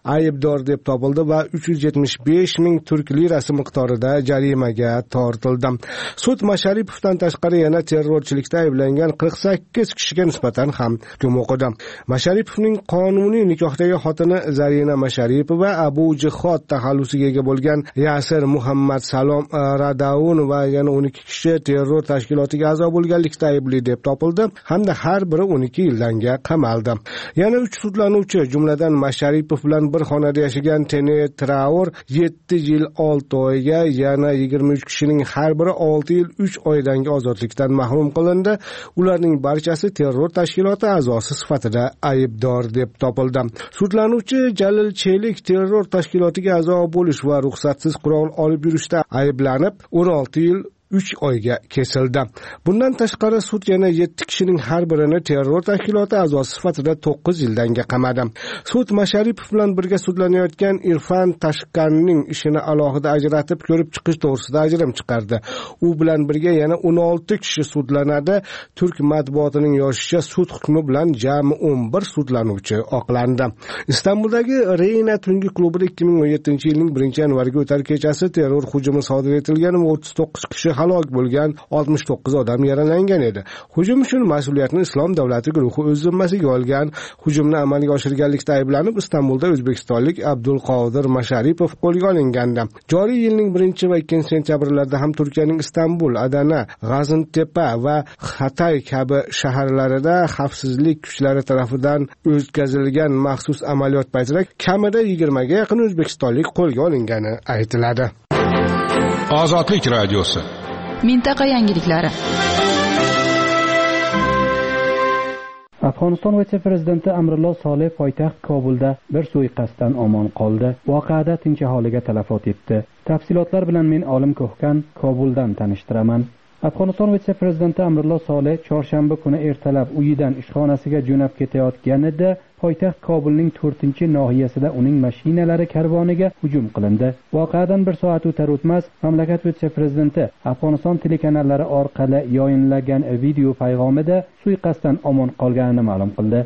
aybdor deb topildi va uch yuz yetmish besh ming turk lirasi miqdorida jarimaga tortildi. Sud Masharipovdan tashqari yana terrorchilikda ayblangan qirq sakkiz kishiga nisbatan ham hukm o'qidi. Masharipovning qonuniy nikohdagi xotini Zarina Masharipova Abu Jihod taxallusiga ega bo'lgan Yasir Muhammad Salom Radaun va yana o'n ikki kishi terror tashkilotiga a'zo bo'lganlikda aybli deb topildi hamda har biri o'n ikki yilga qamaldi. Yana uch sudlanuvchi, jumladan Masharipov bilan bir xonada yashagan Tene Traor yetti yil olti oyga, yana yigirma uch kishining har biri olti yil uch oydan ozodlikdan mahrum qilindi. Ularning barchasi terror tashkiloti a'zosi sifatida aybdor deb topildi. Sudlanuvchi Jalil Chelik terror tashkilotiga a'zo bo'lish va ruxsatsiz qurol olib yurishda ayblanib o'n olti yil uch oyga kesildi. Bundan tashqari sud yana yetti kishining har birini terror tashkiloti a'zosi sifatida to'qqiz yildan qamadi. Sud Masharipov bilan birga sudlanayotgan Irfan Tashkanning ishini alohida ajratib ko'rib chiqish to'g'risida ajrim chiqardi. U bilan birga yana o'n olti kishi sudlanadi. Turk matbuotining yozishicha, sud hukmi bilan jami o'n bir sudlanuvchi oqlandi. Istanbuldagi Reyna tungi klubida ikki ming o'n yettinchi yilning birinchi yanvariga o'tar kechasi terror hujumi sodir etilgan va o'ttiz to'qqiz kishi halok bo'lgan, oltmish to'qqiz odam yaralangan edi. Hujum uchun mas'uliyatni Islom davlati guruhi o'z zimmasiga olgan. Hujumni amalga oshirganlikda ayblanib Istanbulda o'zbekistonlik Abdulqodir Masharipov qo'lga olingandi. Joriy yilning birinchi va ikkinchi sentyabrlarida ham Turkiyaning Istanbul, Adana, G'azintepa va Xatay kabi shaharlarida xavfsizlik kuchlari tomonidan o'tkazilgan maxsus amaliyot paytida kamida yigirmaga yaqin o'zbekistonlik qo'lga olingani aytiladi. Ozodlik radiosi. Mintaqa yangiliklari. Afg'oniston vitse-prezidenti Amrullo Solih poytaxt Kobulda bir suiqasddan omon qoldi. Voqeada tinch aholiga talafot etdi. Tafsilotlar bilan men Olim Ko'hkan Kobuldan tanishtiraman. Afg'oniston vitse-prezidenti Amrullo Solih chorshanba kuni ertalab uyidan ishxonasiga jo'nab ketayotganida poytaxt Kobulning to'rtinchi nohiyasida uning mashinalari karvoniga hujum qilindi. Voqeadan bir soat o'tar o'tmas mamlakat vitse-prezidenti Afg'oniston telekanallari orqali yayinlagan video payg'amida suiqasddan omon qolganini ma'lum qildi.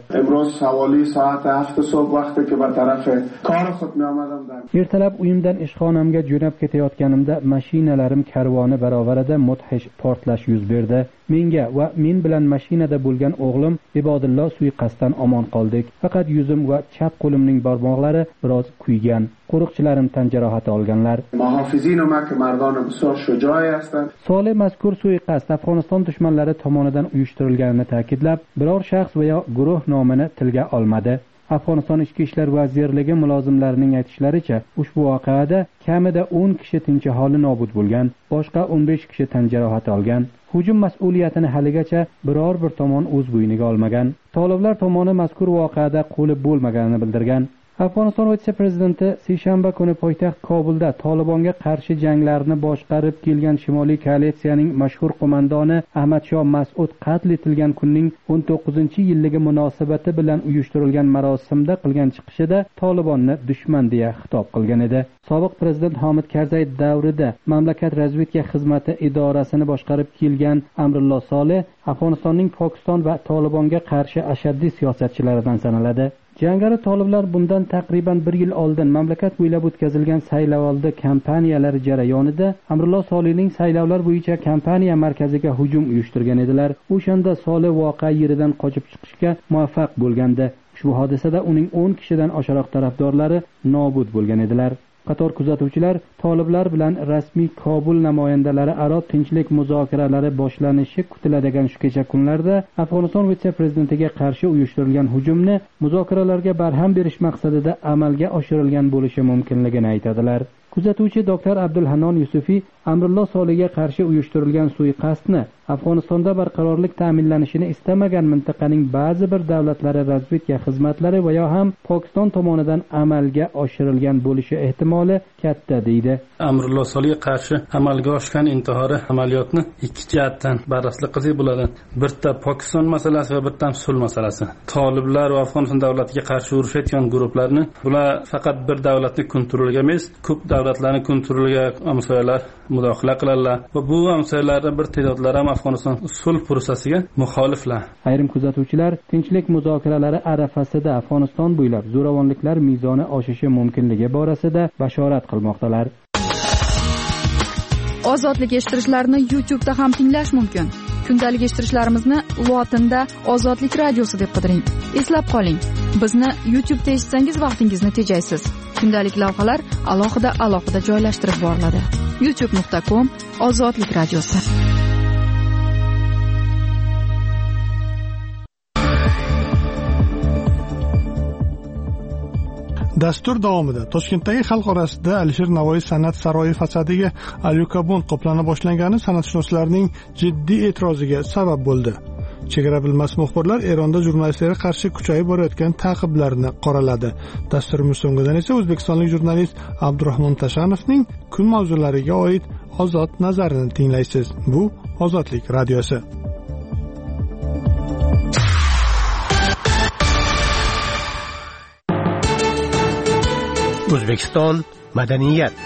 Ertalab uyimdan ishxonamga jo'nab ketayotganimda mashinalarim karvoni barobarida mudhish portlash yuz berdi. Menga va men bilan mashinada bo'lgan o'g'lim Ibodillo suiqasddan omon qoldik. Faqat yuzim va chap qo'limning barmoqlari biroz kuygan. Qo'riqchilarim tan jarohati olganlar. Solih mazkur suiqasd Afg'oniston dushmanlari tomonidan uyushtirilganini ta'kidlab, biror shaxs va guruh nomini tilga olmadi. Afg'oniston Ichki ishlar vazirligi mulozimlarining aytishlaricha, ushbu voqeada kamida o'n kishi tinch aholi nobud bo'lgan, boshqa o'n besh kishi tan jarohati olgan. Hujum mas'uliyatini haligacha biror bir tomon o'z bo'yniga olmagan. Toliblar tomoni mazkur voqeada qo'li bo'lmaganini bildirgan. Afg'oniston vitse-prezidenti seshanba kuni poytaxt Kobulda Tolibonga qarshi janglarni boshqarib kelgan Shimoliy koalitsiyaning mashhur qo'mondoni Ahmadsho Mas'ud qatl etilgan kunning o'n to'qqizinchi yilligi munosabati bilan uyushtirilgan marosimda qilgan chiqishida Tolibonni dushman deya xitob qilgan edi. Sobiq prezident Hamid Karzay davrida mamlakat razvedka xizmati idorasini boshqarib kelgan Amrullo Solih Afg'onistonning Pokiston va Tolibonga qarshi ashaddiy siyosatchilaridan sanaladi. Jangari toliblar bundan taqriban bir yil oldin mamlakat bo'ylab o'tkazilgan saylovoldi kampaniyalari jarayonida Amrullo Solihning saylovlar bo'yicha kampaniya markaziga hujum uyushtirgan edilar. O'shanda Solih voqea yeridan qochib chiqishga muvaffaq bo'lgandi. Ushbu hodisada uning o'n kishidan oshiqroq tarafdorlari nobud bo'lgan edilar. Qator kuzatuvchilar toliblar bilan rasmiy Kobul namoyandalari aro tinchlik muzokaralari boshlanishi kutiladigan shu kecha kunlarda Afg'oniston vitse-prezidentiga qarshi uyushtirilgan hujumni muzokaralarga barham berish maqsadida amalga oshirilgan bo'lishi mumkinligini aytadilar. Kuzatuvchi doktor Abdulhanon Yusufiy Amrullo Solihga qarshi uyushtirilgan suiqasdni Afg'onistonda barqarorlik ta'minlanishini istamagan mintaqaning ba'zi bir davlatlari razvedka xizmatlari va yo ham Pokiston tomonidan amalga oshirilgan bo'lishi ehtimoli katta deydi. Amrullo Solihga qarshi amalga oshgan intihoriy amaliyotni ikki jihatdan baraslik qilsak bo'ladi. Birta Pokiston masalasi va birta sulh masalasi. Toliblar va Afg'oniston davlatiga qarshi urushayotgan guruhlarni bular faqat bir davlatni kontroliga emas, ko'p davlatlarning kontroliga hamsoyalar mudofaa qiladilar va bu hamsoyalarda bir tadodlar ham Afg'oniston sulh prosesiga muxoliflar. Ayrim kuzatuvchilar tinchlik muzokaralari arafasida Afg'oniston bo'ylab zo'ravonliklar mezoni oshishi mumkinligi borasida bashorat qilmoqdalar. Ozodlik eshittirishlarni YouTube'da ham tinglash mumkin. Kundalik eshittirishlarimizni lotinda Ozodlik radiosi deb qidiring. Eslab qoling, bizni YouTube'da eshitsangiz vaqtingizni tejaysiz. Kundalik lavhalar alohida alohida joylashtirib boriladi. youtube nuqta com Ozodlik radiosi. Dastur davomida Toshkentdagi xalq orasida Alisher Navoiy san'at saroyi fasadiga alyukobond qoplana boshlangani san'atshunoslarning jiddiy e'tiroziga sabab bo'ldi. Chegara bilmas muxbirlar Eronda jurnalistlarga qarshi kuchayib borayotgan ta'qiblarni qoraladi. Dasturimiz so'ngidan esa o'zbekistonlik jurnalist Abdurahmon Tashanovning kun mavzulariga oid ozod nazarini tinglaysiz. Bu Ozodlik radiosi. O'zbekiston madaniyat.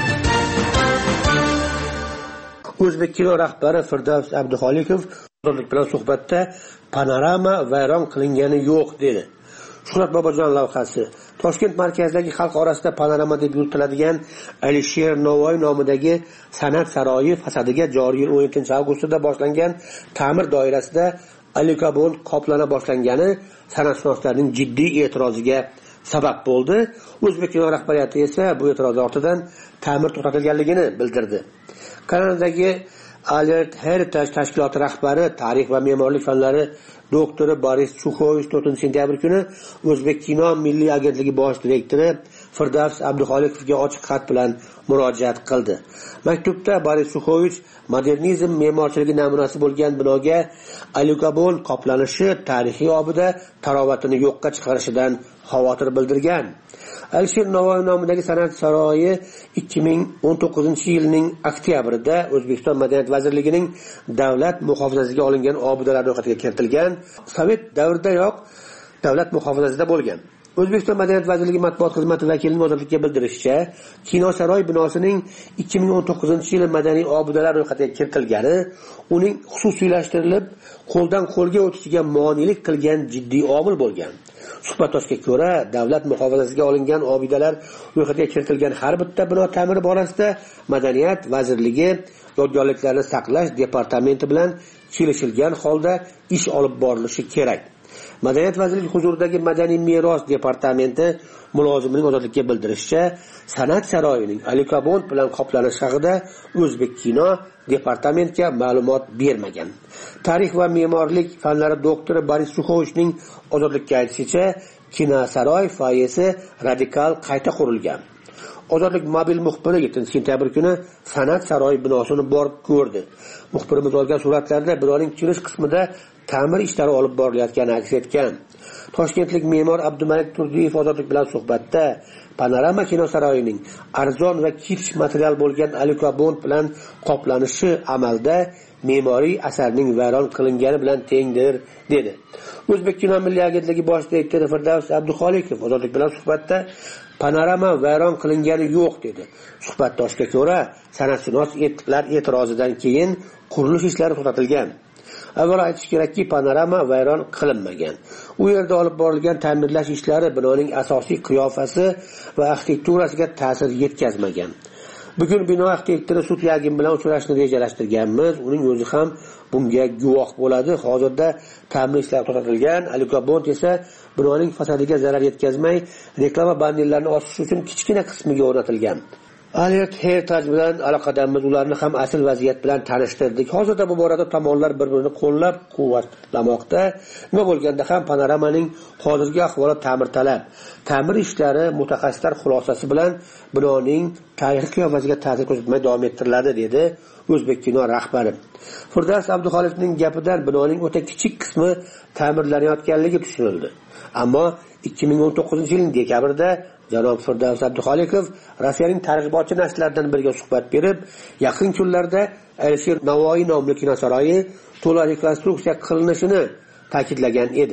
O'zbek kino rahbari Firdavs Abduxoliqov Ozodlik bilan suhbatda panorama vayron qilingani yo'q dedi. Shuhrat Bobojon lavhasi. Toshkent markazidagi xalq orasida panorama deb yuritiladigan Alisher Navoiy nomidagi san'at saroyi fasadiga joriy yil o'n yettinchi avgustda boshlangan ta'mir doirasida alyukobond qoplana boshlangani san'atshunoslarning jiddiy e'tiroziga sabab bo'ldi. O'zbek kino rahbariyati esa bu e'tiroz ortidan ta'mir to'xtatilganligini bildirdi. Kanadadagi Alert Heritage tashkiloti rahbari, tarix va me'morlik fanlari doktori Boris Chukhovich to'rtinchi sentyabr kuni O'zbek kino milliy agentligi bosh direktori Firdavs Abduxoliqovga ochiq xat bilan murojaat qildi. Maktubda Boris Chukhovich modernizm me'morchiligi namunasi bo'lgan binoga alyukobond qoplanishi tarixiy obida tarovatini yo'qqa chiqarishidan xavotir bildirgan. Alisher Navoiy nomidagi san'at saroyi ikki ming o'n to'qqizinchi yilning oktyabrida O'zbekiston Madaniyat vazirligining davlat muhofazasiga olingan obidalar ro'yxatiga kiritilgan. Sovet davridayoq davlat muhofazasida bo'lgan. O'zbekiston Madaniyat vazirligi matbuot xizmati vakilining ozodlikka bildirishicha, Kino saroy binosining ikki ming o'n to'qqizinchi yil madaniy obidalar ro'yxatiga kiritilgani uning xususiylashtirilib, qo'ldan qo'lga o'tishiga monelik qilgan jiddiy omil bo'lgan. Suhbatdoshga ko'ra, davlat muhofazasiga olingan obidalar ro'yxatiga kiritilgan har bitta bino ta'miri borasida Madaniyat vazirligi yodgorliklarni saqlash departamenti bilan kelishilgan holda ish olib borilishi kerak. Madaniyat vazirligi huzuridagi madaniy meros departamenti mulozimining ozodlikka bildirishicha, san'at saroyining alyukobond bilan qoplanish haqida O'zbek kino departamentga ma'lumot bermagan. Tarix va me'morlik fanlari doktori Boris Chukhovichning ozodlikka aytishicha, kino saroy foyesi radikal qayta qurilgan. Ozodlik mobil muxbiri yettinchi sentyabr kuni san'at saroyi binosini borib ko'rdi. Muxbirimiz olgan suratlarda binoning kirish qismida ta'mir ishlari olib borilayotgani aks etgan. Toshkentlik me'mor Abdumalik Turdiyev Ozodlik bilan suhbatda panorama kino saroyining arzon va kipch material bo'lgan alyukobond bilan qoplanishi amalda me'moriy asarning vayron qilingani bilan tengdir dedi. O'zbek kino milliy agentligi bosh direktori Firdavs Abduxoliqov Ozodlik bilan suhbatda panorama vayron qilingani yo'q dedi. Suhbatdoshga ko'ra, san'atshunos e'tirozidan keyin qurilish ishlari to'xtatilgan. Avvalo aytish kerakki, panorama vayron qilinmagan. U yerda olib borilgan ta'mirlash ishlari binoning asosiy qiyofasi va arxitekturasiga ta'sir yetkazmagan. Bugun bino arxitektori Sutyagin bilan uchrashishni rejalashtirganmiz. Uning o'zi ham bunga guvoh bo'ladi. Hozirda ta'mir ishlari to'xtatilgan. Alyukobond esa binoning fasadiga zarar yetkazmay, reklama bannerlarini osish uchun kichkina qismiga o'rnatilgan. Alert Heritage bilan aloqadamiz, ularni ham asl vaziyat bilan tanishtirdik. Hozirda bu borada tomonlar bir-birini qo'llab-quvvatlamoqda. Nima bo'lganda ham panoramaning hozirgi ahvoli ta'mir talab. Ta'mir ishlari mutaxassislar xulosasi bilan binoning tarixiy qiyofasiga ta'sir ko'rsatmay davom ettiriladi, dedi O'zbek kino rahbari. Firdavs Abduxoliqovning gapidan binoning o'ta kichik qismi ta'mirlanayotganligi tushurildi. Ammo ikki ming o'n to'qqizinchi yilning dekabrida janob Firdavs Abduxoliqov Rossiyaning targ'ibotchi nashrlaridan biriga suhbat berib, yaqin kunlarda Alisher Navoiy nomli kino saroyi to'liq rekonstruksiya qilinishini ta'kidlagan edi.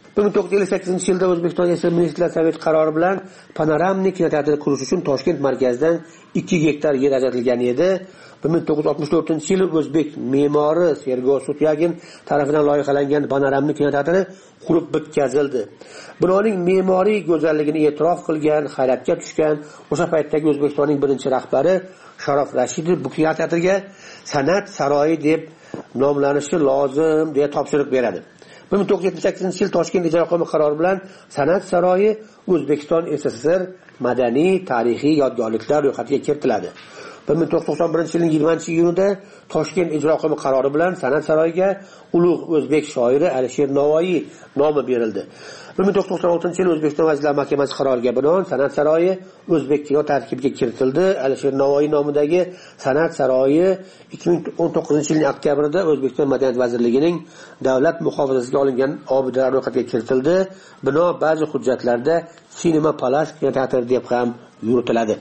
bir ming to'qqiz yuz ellik sakkizinchi yilda O'zbekiston Yashil Ministrlar Soveti qarori bilan panoramnik kinoteatr qurish uchun Toshkent markazidan ikki gektar yer ajratilgan edi. bir ming to'qqiz yuz oltmish to'rtinchi yili o'zbek me'mori Sergo Sutyagin tomonidan loyihalangan panoramnik kinoteatri qurib bitkazildi. Binoning me'moriy go'zalligini e'tirof qilgan, hayratga tushgan o'sha paytdagi O'zbekistonning birinchi rahbari Sharof Rashidov bu kinoteatrga san'at saroyi deb nomlanishi lozim deya topshiriq beradi. bir ming to'qqiz yuz yetmish sakkizinchi yil Toshkent ijro qo'mi qarori bilan san'at saroyi O'zbekiston S S S R madaniy tarixiy yodgorliklar ro'yxatiga kiritiladi. bir ming to'qqiz yuz to'qson birinchi yilning yigirmanchi iyunida Toshkent ijro qo'mi qarori bilan san'at saroyiga ulug' o'zbek shoiri Alisher Navoiy nomi berildi. bir ming to'qqiz yuz to'qson oltinchi yil O'zbekiston Vazirlar Mahkamasi qaroriga binoan san'at saroyi o'zbek kino tarkibiga kiritildi. Alisher Navoiy nomidagi san'at saroyi ikki ming o'n to'qqizinchi yilning oktyabrida O'zbekiston Madaniyat vazirligining davlat muhofazasiga olingan obidalar ro'yxatiga kiritildi. Bino ba'zi hujjatlarda Cinema Palace kinoteatri deb ham yuritiladi.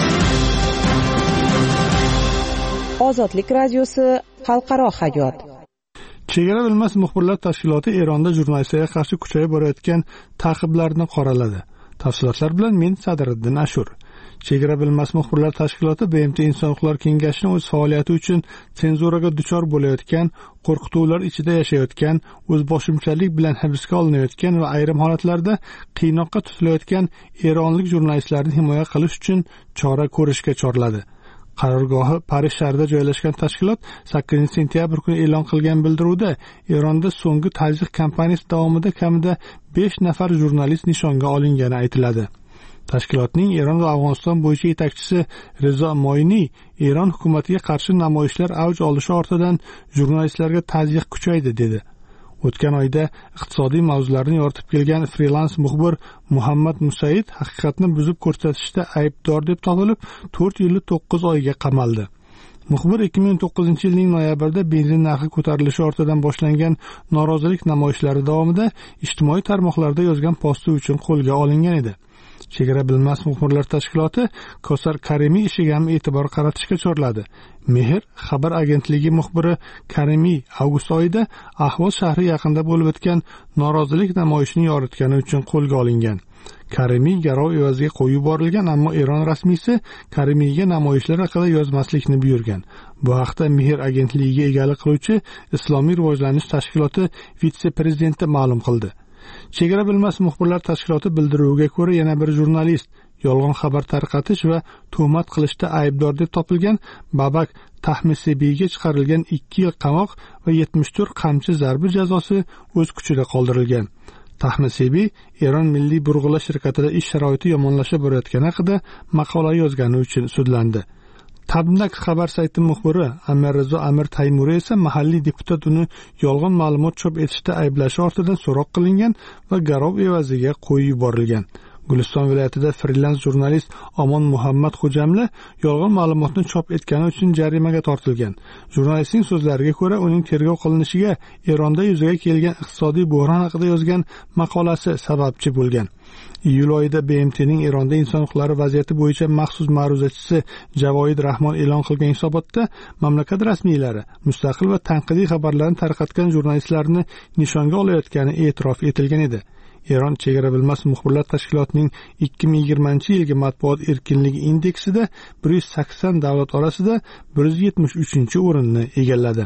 Ozodlik radiosi xalqaro hayot. Chegara bilmas muxbirlar tashkiloti Eronda jurnalistlarga qarshi kuchayib borayotgan ta'qiblarni qoraladi. Tafsilotlar bilan men Sadriddin Ashur. Chegara bilmas muxbirlar tashkiloti B M T Inson huquqlari kengashining o'z faoliyati uchun senzuraga duchor bo'layotgan, qo'rqituvlar ichida yashayotgan, o'zboshimchalik bilan hibsga olinayotgan va ayrim holatlarda qiynoqqa tutilayotgan eronlik jurnalistlarni himoya qilish uchun chora ko'rishga chorladi. Qarorgohi Parij shahrida joylashgan tashkilot sakkizinchi sentyabr kuni e'lon qilgan bildiruvda Eronda so'nggi tazyiq kampaniyasi davomida kamida besh nafar jurnalist nishonga olingani aytiladi. Tashkilotning Eron va Afg'oniston bo'yicha yetakchisi Rizo Moyni Eron hukumatiga qarshi namoyishlar avj olishi ortidan jurnalistlarga tazyiq kuchaydi dedi. O'tgan oyda iqtisodiy mavzularni yoritib kelgan freelans muxbir Muhammad Musaid haqiqatni buzib ko'rsatishda aybdor deb topilib to'rt yil to'qqiz oyga qamaldi. Muxbir ikki ming to'qqizinchi yilning noyabrida benzin narxi ko'tarilishi ortidan boshlangan norozilik namoyishlari davomida ijtimoiy tarmoqlarda yozgan posti uchun qo'lga olingan edi. Chegara bilmas muxbirlar tashkiloti Kosar Karimiy ishiga ham e'tibor qaratishga chorladi. Mehr xabar agentligi muxbiri Karimiy avgust oyida Ahvol shahri yaqinida bo'lib o'tgan norozilik namoyishini yoritgani uchun qo'lga olingan. Karimiy garov evaziga qo'yib yuborilgan, ammo Eron rasmiysi Karimiyga namoyishlar haqida yozmaslikni buyurgan. Bu haqda Mehr agentligiga egalik qiluvchi Islomiy rivojlanish tashkiloti vitse-prezidenti ma'lum qildi. Chegara bilmas muxbirlar tashkiloti bildiruviga ko'ra yana bir jurnalist yolg'on xabar tarqatish va tuhmat qilishda aybdor deb topilgan Babak Tahmisebiyga chiqarilgan ikki yil qamoq va yetmish to'rt qamchi zarbi jazosi o'z kuchida qoldirilgan. Tahmisebiy Eron milliy burg'ula shirkatida ish sharoiti yomonlashib borayotgani haqida maqola yozgani uchun sudlandi. Tabnak xabar sayti muxbiri Amirrizo Amir Taymuri esa mahalliy deputat uni yolg'on ma'lumot chop etishda ayblashi ortidan so'roq qilingan va garov evaziga qo'yib yuborilgan. Guliston viloyatida freelans jurnalist Omon Muhammad Xo'jamli yolg'on ma'lumotni chop etgani uchun jarimaga tortilgan. Jurnalistning so'zlariga ko'ra, uning tergov qilinishiga Eronda yuzaga kelgan iqtisodiy bo'hron haqida yozgan maqolasi sababchi bo'lgan. Iyul oyida B M T'ning Eronda inson huquqlari vaziyati bo'yicha maxsus ma'ruzachisi Javoid Rahmon e'lon qilgan hisobotda mamlakat rasmiylari mustaqil va tanqidiy xabarlarni tarqatgan jurnalistlarni nishonga olayotgani e'tirof etilgan edi. Eron chegara bilmas muxbirlar tashkilotining ikki ming yigirmanchi yilgi matbuot erkinligi indeksida bir yuz sakson davlat orasida bir yuz yetmish uchinchi o'rinni egalladi.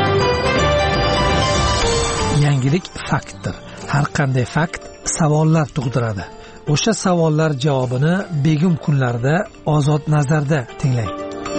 Yangilik faktdir. Har qanday fakt savollar tug'diradi. O'sha savollar javobini begim kunlarda Ozod nazarda tinglang.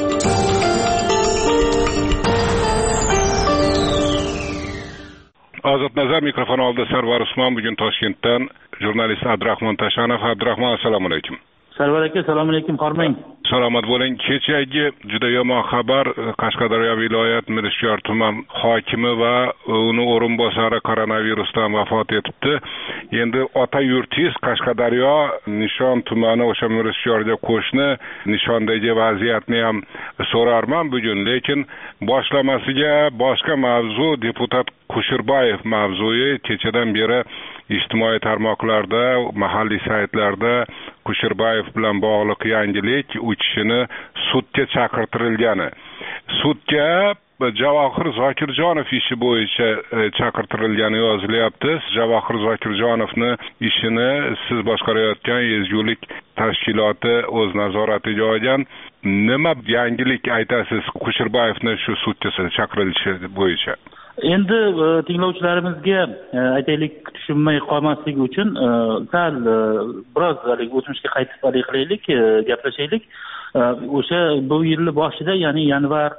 Ozod nazar mikrofon oldi Sarvar Usmon. Bugun Toshkentdan jurnalist Abdurahmon Tashanov. Abdurahmon, assalomu alaykum. Sarvar aka, assalomu alaykum, qormang. Salomat bo'ling. Kechagi juda yomon xabar, Qashqadaryo viloyat Mirishkor tuman hokimi va uning o'rinbosari koronavirusdan vafot etibdi. Endi ota yurtingiz Qashqadaryo Nishon tumani o'sha Mirishkorga qo'shni Nishondagi vaziyatni ham so'rarman bugun, lekin boshlamasiga boshqa mavzu deputat Qushirbayev mavzuyi kechadan beri ijtimoiy tarmoqlarda, mahalliy saytlarda Qushirbayev bilan bog'liq yangilik, u kishini sudga chaqirtirilgani. Sudga Javohir Zokirjonov ishi bo'yicha chaqirtirilgani yozilyapti. Javohir Zokirjonovni ishini siz boshqarayotgan ezgulik tashkiloti o'z nazoratiga olgan. Nima yangilik aytasiz Kusherbayevni shu sudga chaqirilishi bo'yicha? Endi tinglovchilarimizga aytaylik, tushunmay qolmasligi uchun sal biroz o'tmishga qaytib qilaylik, gaplashaylik. O'sha bu yil boshida, ya'ni yanvar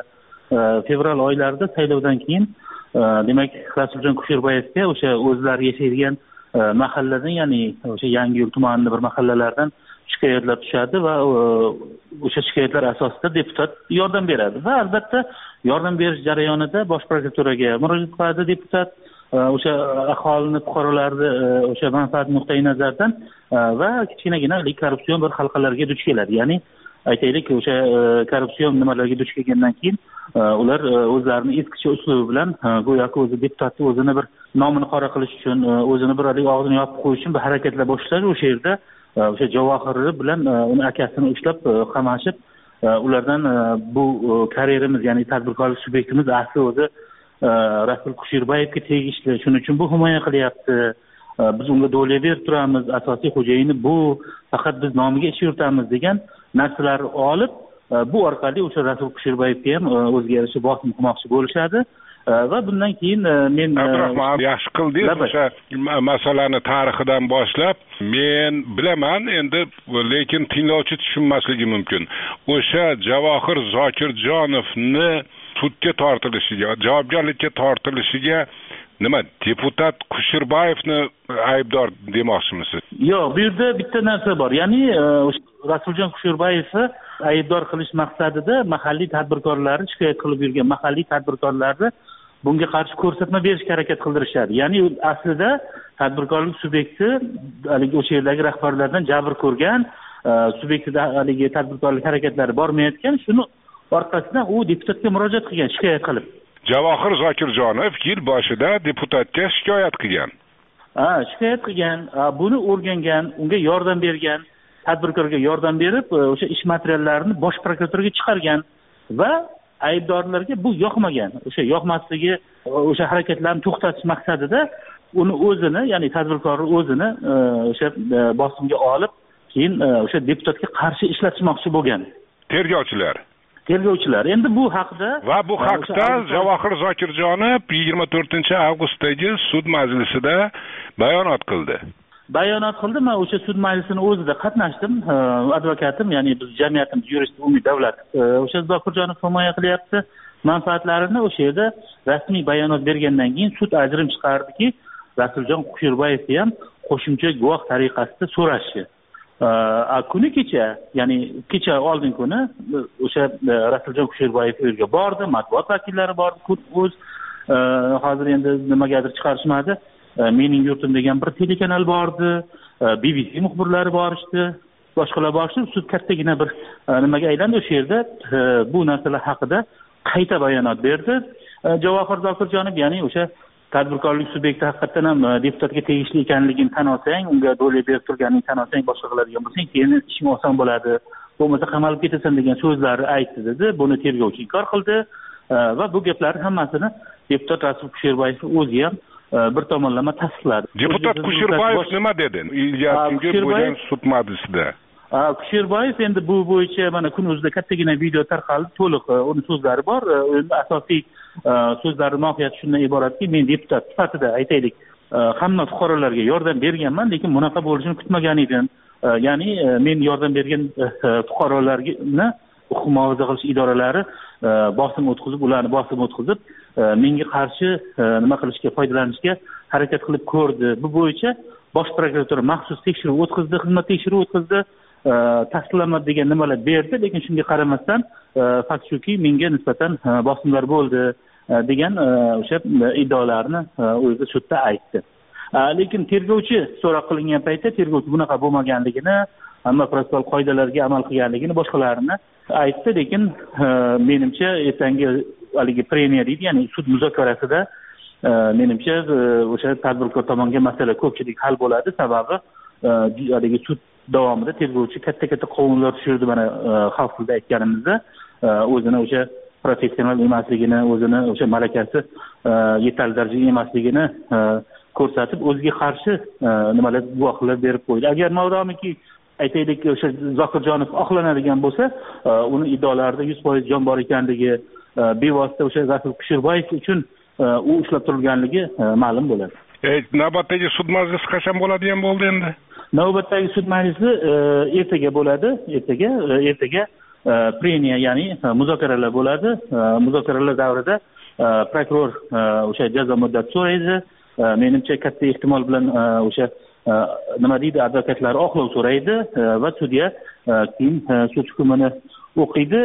fevral oylarida saylovdan keyin demak Rasuljon Kusherbayevga o'sha o'zlari yashaydigan mahalladan, ya'ni o'sha Yangiyo'l tumanining bir mahallalaridan shikoyatlar tushadi va o'sha shikoyatlar asosida deputat yordam beradi va albatta yordam berish jarayonida bosh prokuraturaga murojaat qiladi deputat, o'sha aholini, fuqarolarni o'sha manfaat nuqtai nazaridan va kichkinagina korrupsion bir halqalarga duch keladi. Ya'ni aytaylik, o'sha korrupsion nimalarga duch kelgandan keyin ular o'zlarini eskicha uslubi bilan go'yoki o'zi deputatni o'zini bir nomini qora qilish uchun, o'zini bir og'zini yopib qo'yish uchun bir harakatlar boshladi. O'sha yerda o'sha Javohir bilan uni akasini ushlab qamashib, ulardan bu karyeramiz, ya'ni tadbirkorlik subyektimiz asli o'zi Rasul Kusherbayevga tegishli, shuning uchun bu himoya qilyapti, biz unga do'lya berib turamiz, asosiy xo'jayini bu, faqat biz nomiga ish yuritamiz degan narsalarni olib, bu orqali o'sha Rasul Kusherbayevga ham o'ziga yarasha bosim qilmoqchi bo'lishadi. Va bundan keyin men Abdurahmon yaxshi qildingiz o'sha masalani tarixidan boshlab. Men bilaman endi, lekin tinglovchi tushunmasligi mumkin. O'sha Javohir Zokirjonovni sudga tortilishiga, javobgarlikka tortilishiga nima, deputat Kusherbayevni aybdor demoqchimisiz? Yo'q, bu yerda bitta narsa bor. Ya'ni Rasuljon Kusherbayevni aybdor qilish maqsadida mahalliy tadbirkorlarni, shikoyat qilib yurgan mahalliy tadbirkorlarni bunga qarshi ko'rsatma berishga harakat qildirishadi. Ya'ni aslida tadbirkorlik subyekti haligi o'sha yerdagi rahbarlardan jabr ko'rgan, subyektida haligi tadbirkorlik harakatlari bormayotgan, shuni orqasidan u deputatga murojaat qilgan, shikoyat qilib. Javohir Zokirjonov yil boshida deputatga shikoyat qilgan. Ha, shikoyat qilgan, buni o'rgangan, unga yordam bergan, tadbirkorga yordam berib, o'sha ish materiallarini bosh prokuraturaga chiqargan va aybdorlarga bu yoqmagan. O'sha yoqmasligi, o'sha harakatlarni to'xtatish maqsadida uni o'zini, ya'ni tadbirkorni o'zini o'sha bosimga olib, keyin o'sha deputatga qarshi ishlatishmoqchi bo'lgan. Tergovchilar. Tergovchilar. Endi bu haqda va bu haqda Javohir Zokirjonov yigirma to'rtinchi avgustdagi sud majlisida bayonot qildi. Bayonot qildi. Men o'sha sud majlisini o'zida qatnashdim. Advokatim, ya'ni biz jamiyatimiz yuristi Umumiy davlat o'sha Zokirjonov himoya qilyapti manfaatlarini. O'sha yerda rasmiy bayonot bergandan keyin sud ajrim chiqardiki, Rasuljon Kusherbayevni ham qo'shimcha guvoh tariqasida so'rashi. Kuni kecha, ya'ni kecha oldin kuni o'sha Rasuljon Kusherbayev yerga bordi, matbuot vakillari bordi, o'z hozir endi nimagadir chiqarishmadi. Mening yurtim degan bir telekanal bordi, B B C muxbirlari borishdi, boshqalar borishdi. Sud kattagina bir nimaga aylandi. O'sha yerda bu narsalar haqida qayta bayonot berdi. Javohir Zokirjonov, ya'ni o'sha tadbirkorlik subyekti haqiqatan ham deputatga tegishli ekanligini tan olsang, unga do'lya berib turganini tan olsang, boshqa qiladigan bo'lsang, keyin ishing oson bo'ladi, bo'lmasa qamalib ketasan degan so'zlarni aytdi dedi. Buni tergovchi inkor qildi va bu gaplarni hammasini deputat Rasul Kusherbayev o'zi ham bir tomonlama tasdiqladi. Deputat Kusherbayev nima dedi? Ilgarigi bo'lgan sud majlisida. Kusherbayev endi bu bo'yicha mana kun o'zida kattagina video tarqaldi, to'liq uni so'zlari bor. Asosiy so'zlari mohiyati shundan iboratki, men deputat sifatida aytaylik, hamma fuqarolarga yordam berganman, lekin bunaqa bo'lishini kutmagan edim. Ya'ni men yordam bergan fuqarolarni huquq muhofaza qilish idoralari bosim o'tkazib, ularni bosim o'tkazib, menga qarshi nima qilishga, foydalanishga harakat qilib ko'rdi. Bu bo'yicha bosh prokuratura maxsus tekshiruv o'tkazdi, xizmat tekshiruv o'tkazdi, tasdiqlanmadi degan nimalar berdi, lekin shunga qaramasdan fakt shuki, menga nisbatan bosimlar bo'ldi degan o'sha iddaolarni o'zi sudda aytdi. Lekin tergovchi so'roq qilingan paytda tergovchi bunaqa bo'lmaganligini, hamma protsessual qoidalarga amal qilganligini, boshqalarini aytdi. Lekin menimcha ertangi haligi premyer deydi, ya'ni sud muzokarasida menimcha o'sha tadbirkor tomonga masala ko'pchilik hal bo'ladi. Sababi haligi sud davomida tergovchi katta-katta qonunlar tushirdi, mana xalq tilida aytganimizda o'zini o'sha professional emasligini, o'zini o'sha malakasi yetarli darajada emasligini ko'rsatib, o'ziga qarshi nimalar guvohlar berib qo'ydi. Agar modomiki aytaylik o'sha Zokirjonov oqlanadigan bo'lsa, uni iddaolarida yuz foiz jon bor ekanligi, bevosita o'sha Rasul Kusherbayev uchun u ushlab turilganligi ma'lum bo'ladi. E, navbatdagi sud majlisi qachon bo'ladigan bo'ldi endi? Navbatdagi sud majlisi ertaga bo'ladi. Ertaga ertaga preniya, ya'ni muzokaralar bo'ladi. Muzokaralar davrida prokuror o'sha jazo muddati so'raydi. Menimcha katta ehtimol bilan o'sha nima deydi, advokatlar oqlov so'raydi va sudya keyin sud hukmini o'qiydi.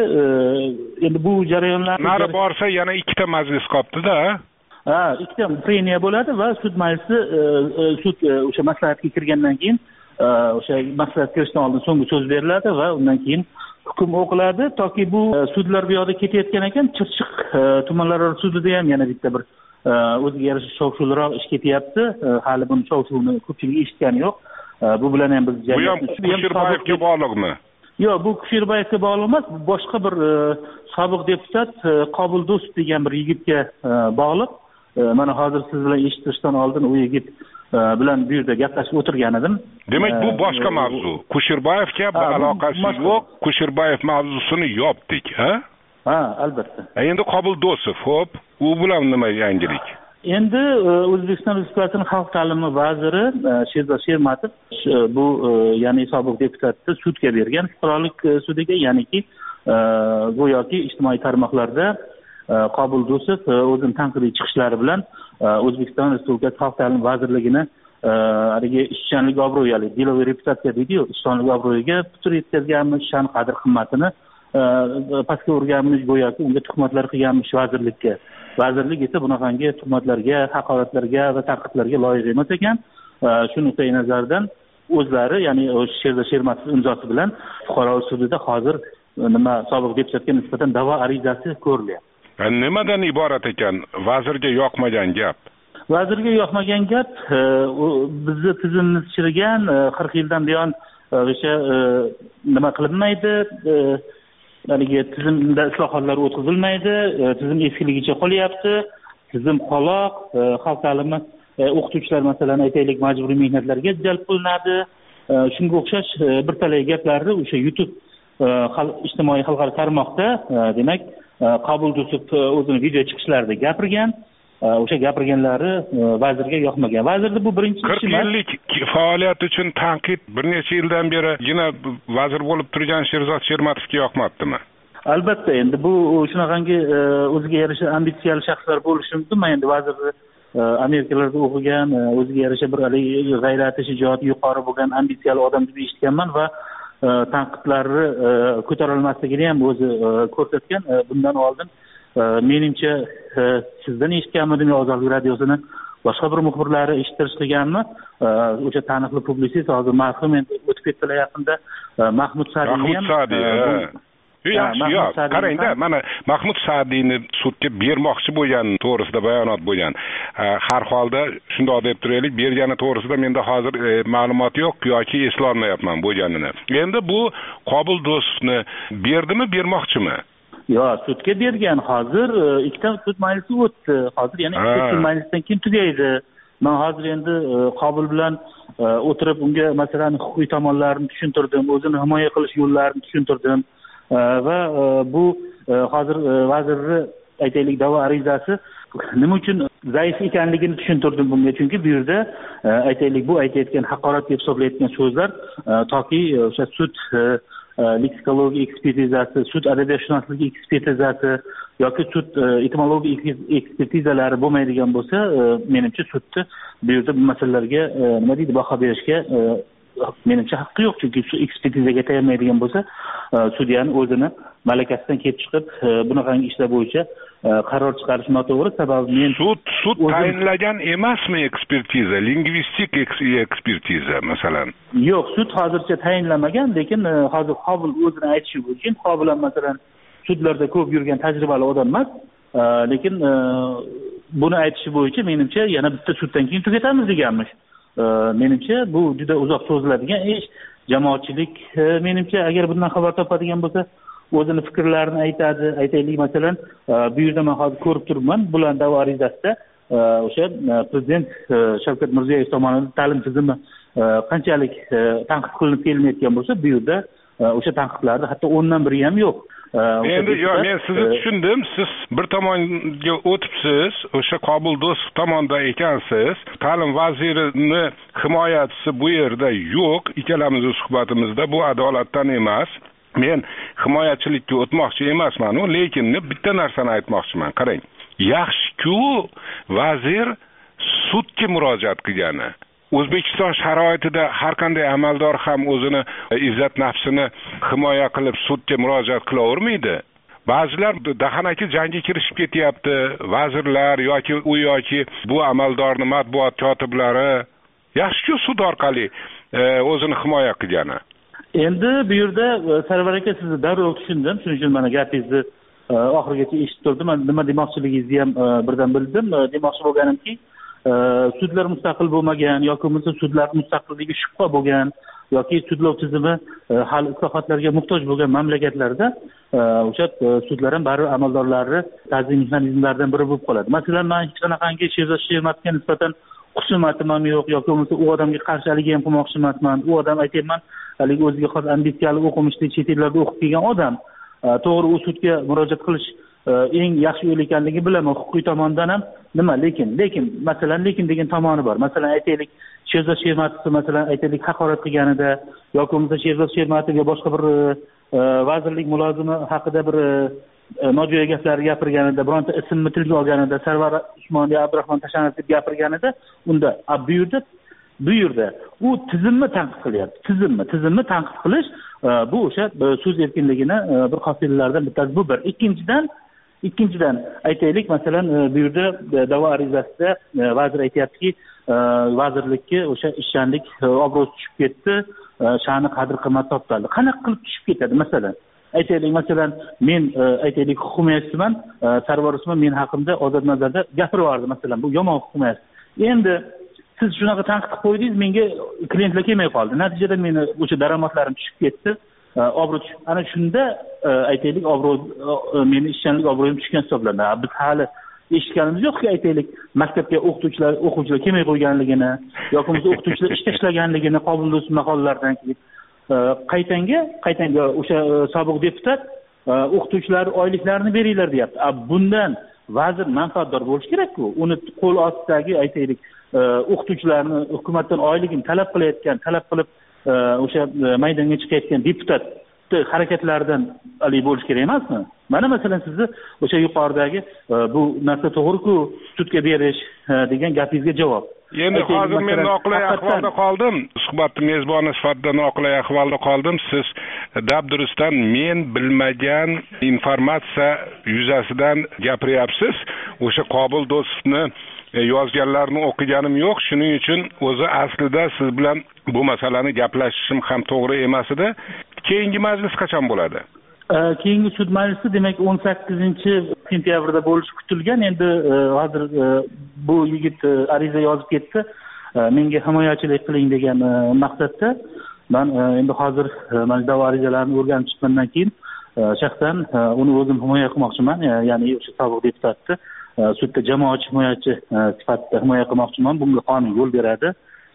Endi bu jarayonlar nari borsa yana ikkita majlis qolibdi-da. Ha, ikkita preniya bo'ladi va sud majlisi sud o'sha maslahatga kirgandan keyin o'sha maslahat kirishdan oldin so'nggi so'z beriladi va undan keyin hukm o'qiladi. Toki bu sudlar bu yoqda ketayotgan ekan, Chirchiq tumanlararo sudida ham yana bitta bir o'ziga yarasha shov-shuvliroq ish ketyapti. Hali buni shov-shuvni ko'pchilik eshitgani yo'q. Bu bilan ham biz bu ham Kusherbayevga bog'liqmi? Yo'q, bu Kusherbayevga bog'liq emas. Bu boshqa bir sobiq deputat Qobul Do'stov degan bir yigitga bog'liq. Mana hozir siz bilan eshitishdan oldin u yigit bilan bu yerda gaplashib o'tirgan edim. Demak, bu boshqa mavzu. Kusherbayevga aloqasi yo'q. Kusherbayev mavzusini yopdik, ha? Ha, albatta. Endi Qobul Do'stov, xo'p, u bilan nima yangilik? Endi O'zbekiston Respublikasining xalq ta'limi vaziri Sherzod Shermatov bu ya'ni sobiq deputatni sudga bergan, fuqarolik sudiga, ya'niki go'yoki ijtimoiy tarmoqlarda Qobul Do'stov o'zining tanqidiy chiqishlari bilan O'zbekiston Respublikasi xalq ta'limi vazirligini haligi ishchanlik obro'yali, deloviy reputatsiya deydi-ku, ishchanlik obro'yiga putur yetkazganmish, sha'ni qadr qimmatini pastga urganmish, go'yoki unga tuhmatlar qilganmish vazirlikka. Vazirlik esa bunaqangi tuhmatlarga, haqoratlarga va tanqidlarga loyiq emas ekan. Shu nuqtai nazardan o'zlari, ya'ni Sherzod Shermatov imzosi bilan fuqarolik sudida hozir nima sobiq deputatga nisbatan da'vo arizasi ko'rilyapti. Nimadan iborat ekan? Vazirga yoqmagan gap. Vazirga yoqmagan gap bizni tizimimiz chirigan, qirq yildan buyon o'sha nima qilinmaydi, haligi tizimda islohotlar o'tkazilmaydi, tizim eskiligicha qolyapti, tizim qoloq, xalq ta'limi o'qituvchilar masalan aytaylik majburiy mehnatlarga jalb qilinadi. Shunga o'xshash bir talay gaplarni o'sha YouTube ijtimoiy xalqaro tarmoqda demak Qobul Do'stov o'zini video chiqishlarida gapirgan. O'sha gapirganlari vazirga yoqmagan. Vazirda bu birinchi qirq yillik faoliyat uchun tanqid bir necha yildan beri yana vazir bo'lib turgan Sherzod Shermatovga yoqmabdimi? Albatta, endi bu shunaqangi o'ziga yarasha ambitsiyali shaxslar bo'lishi mumkin. Men endi vazirni Amerikalarda o'qigan, o'ziga yarasha bir g'ayrati, shijoati yuqori bo'lgan ambitsiyali odam deb eshitganman va tanqidlarni ko'tara olmasligini ham o'zi ko'rsatgan. Bundan oldin menimcha sizdan eshitganmidim, Ozodlik radiosini boshqa bir muxbirlari eshitirish qilganmi? O'sha taniqli publisist hozir marhum endi o'tib ketdilar yaqinda, Mahmud Sa'diy ham. Yaxshi, yo'q. Qarangda, mana Mahmud Sa'diyni sudga bermoqchi bo'lgan to'g'risida bayonot bo'lgan. Har holda shunday deb turaylik, bergani to'g'risida menda hozir ma'lumot yo'q yoki eslay olmayapman bo'lganini. Endi bu Qobul Do'stovni berdimi, bermoqchimi? Yo'q, sudga bergan. Hozir ikkita sud majlisi o'tdi. Hozir yana ikkita sud majlisidan keyin tugaydi. Men hozir endi Qobul bilan o'tirib unga masalan huquqiy tomonlarini tushuntirdim, o'zini himoya qilish yo'llarini tushuntirdim. Va bu hozir vazirni aytaylik da'vo arizasi nima uchun zaif ekanligini tushuntirdim bunga. Chunki bu yerda aytaylik bu aytayotgan haqorat deb hisoblayotgan so'zlar toki o'sha sud leksikologiya ekspertizasi, sud adabiyotshunosligi ekspertizasi yoki sud etimologiya ekspertizalari bo'lmaydigan bo'lsa, menimcha sudni bu yerda bu masalalarga nima deydi, baho berishga menimcha haqqi yo'q. Chunki ekspertizaga tayinmaydigan bo'lsa, sudyani o'zini malakasidan kelib chiqib bunaqangi ishlar bo'yicha qaror chiqarish noto'g'ri. Sababi men sud sud tayinlagan emasmi ekspertiza, lingvistik ekspertiza masalan? Yo'q, sud hozircha tayinlamagan, lekin hozir Qobul o'zini aytishi bo'yicha, Qobul ham masalan sudlarda ko'p yurgan tajribali odam emas, lekin buni aytishi bo'yicha menimcha yana bitta suddan keyin tugatamiz deganmiz. Menimcha bu juda uzoq cho'ziladigan ish. Jamoatchilik menimcha agar bundan xabar topadigan bo'lsa, o'zini fikrlarini aytadi. Aytaylik, masalan, bu yerda men hozir ko'rib turibman, bular da'vo arizasida o'sha prezident Shavkat Mirziyoyev tomonidan ta'lim tizimi qanchalik tanqid qilinib kelinayotgan bo'lsa, bu yerda o'sha tanqidlarni hatto o'ndan biri ham yo'q. Endi yo men sizni tushundim. Siz bir tomonga o'tibsiz, o'sha Qobul Do'stov tomonda ekansiz. Ta'lim vazirini himoyachisi bu yerda yo'q. Ikkalamizning suhbatimizda bu adolatdan emas. Men himoyachilikka o'tmoqchi emasman, lekin bitta narsani aytmoqchiman. Qarang, yaxshi-ku vazir sudga murojaat qilgani. O'zbekiston sharoitida har qanday amaldor ham o'zini izzat nafsini himoya qilib sudga murojaat qilavermaydi. Ba'zilar dahanaki jangga kirishib ketyapti. Vazirlar yoki u yoki bu amaldorni matbuot kotiblari yaxshi-ku sud orqali o'zini himoya qilgani. Endi bu yerda Sarvar aka, sizni darrov tushundim. Shuning uchun mana gapingizni oxirigacha eshitib turdim. Men nima demoqchiligingizni ham birdan bildim. Demoqchi bo'lganimki, sudlar mustaqil bo'lmagan yoki bo'lmasa sudlar mustaqilligi shubha bo'lgan yoki sudlov tizimi hali islohotlarga muhtoj bo'lgan mamlakatlarda o'sha sudlar ham baribir amaldorlari ta'zim mexanizmlaridan biri bo'lib qoladi. Masalan, men hech qanaqangi Sherzod Shermatovga nisbatan husumatim ham yo'q yoki bo'lmasa u odamga qarshiligi ham qilmoqchi emasman. U odam, aytayman, haligi o'ziga xos ambitsiyali o'qimishli chet ellarda o'qib kelgan odam. To'g'ri, u sudga murojaat qilish eng yaxshi yo'l ekanligini bilaman, huquqiy tomondan ham. Nima lekin lekin masalan lekin degan tomoni bor. Masalan, aytaylik, Sherzod Shermatov masalan aytaylik haqorat qilganida yoki bo'lmasa Sherzod Shermatovga boshqa bir vazirlik mulozimi haqida bir nojo'ya gaplar gapirganida, bironta ismni tilga olganida, Sarvar Usmonli Abdurahmon Tashanov deb gapirganida, unda bu yerda bu yerda u tizimni tanqid qilyapti. Tizimni, tizimni tanqid qilish bu o'sha so'z erkinligini bir xosiyatlardan bittasi bu bir. Ikkinchidan Ikkinchidan aytaylik, masalan, bu yerda da'vo arizasida vazir aytayaptiki, vazirlikka o'sha ishchanlik obro'si tushib ketdi, sha'ni qadr qimmat topdi. Qanaqa qilib tushib ketadi? Masalan, aytaylik, masalan, men aytaylik hukumatchiman, Sarvar Usmon men haqimda ozod nazarda gapirardi, masalan, bu yomon hukumat. Endi siz shunaqa tanqid qilib qo'ydingiz, menga klientlar kelmay qoldi. Natijada meni o'sha daromadlarim tushib ketdi. Obro' ana shunda aytaylik obro' meni ishchanlik obro'yim tushgan hisoblanadi. Biz hali eshitganimiz yo'qki, aytaylik, maktabga o'qituvchilar o'quvchilar kelmay qo'yganligini yoki bo'lmasa o'qituvchilar ish tashlaganligini Qobul Do'stov maqolalaridan keyin qaytanga qaytanga o'sha sobiq deputat o'qituvchilar oyliklarini beringlar deyapti. Bundan vazir manfaatdor bo'lishi kerak-ku. Uni qo'l ostidagi aytaylik o'qituvchilarni hukumatdan oyligini talab qilayotgan, talab qilib o'sha maydonga chiqayotgan deputat harakatlaridan ali bo'lish kerak emasmi? Mana masalan sizni o'sha yuqoridagi bu narsa to'g'ri-ku, sudga berish degan gapingizga javob. Endi hozir men noqulay ahvolda qoldim. Suhbatning mezboni sifatida noqulay ahvolda qoldim. Siz dabdurustdan men bilmagan informatsiya yuzasidan gapiryapsiz. O'sha Qobul Do'stovni yozganlarni o'qiganim yo'q. Shuning uchun o'zi aslida siz bilan bu masalani gaplashishim ham to'g'ri emas edi. Keyingi majlis qachon bo'ladi? Keyingi sud majlisi demak o'n sakkizinchi sentyabrda bo'lishi kutilgan. Endi hozir bu yigit ariza yozib ketdi. Menga himoyachilik qiling degan maqsadda. Men endi hozir mana da'vo arizalarini o'rganib chiqqandan keyin shaxsan uni o'zim himoya qilmoqchiman. Ya'ni o'sha sobiq deputatni sudda jamoatchi himoyachi sifatida himoya qilmoqchiman. Bunga qonun yo'l beradi.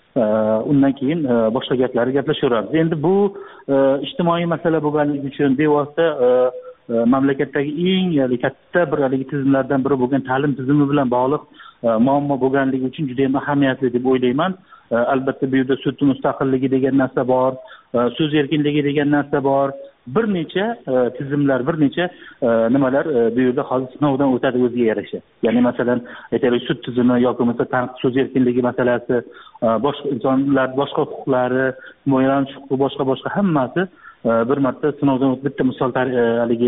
Undan keyin boshqa gaplarni gaplashaveramiz. Endi bu ijtimoiy masala bo'lganligi uchun bevosita mamlakatdagi eng katta bir tizimlardan biri bo'lgan ta'lim tizimi bilan bog'liq muammo bo'lganligi uchun juda ham ahamiyatli deb o'ylayman. Albatta bu yerda sud mustaqilligi degan narsa bor, so'z erkinligi degan narsa bor. Bir necha tizimlar, bir necha nimalar bu yerda hozir sinovdan o'tadi o'ziga yarasha. Ya'ni masalan, aytaylik, sud tizimi yoki bo'lmasa tanqid so'z erkinligi masalasi, boshqa insonlar boshqa huquqlari, himoyalanish huquqi boshqa-boshqa hammasi bir marta sinovdan o'tib, bitta misol haligi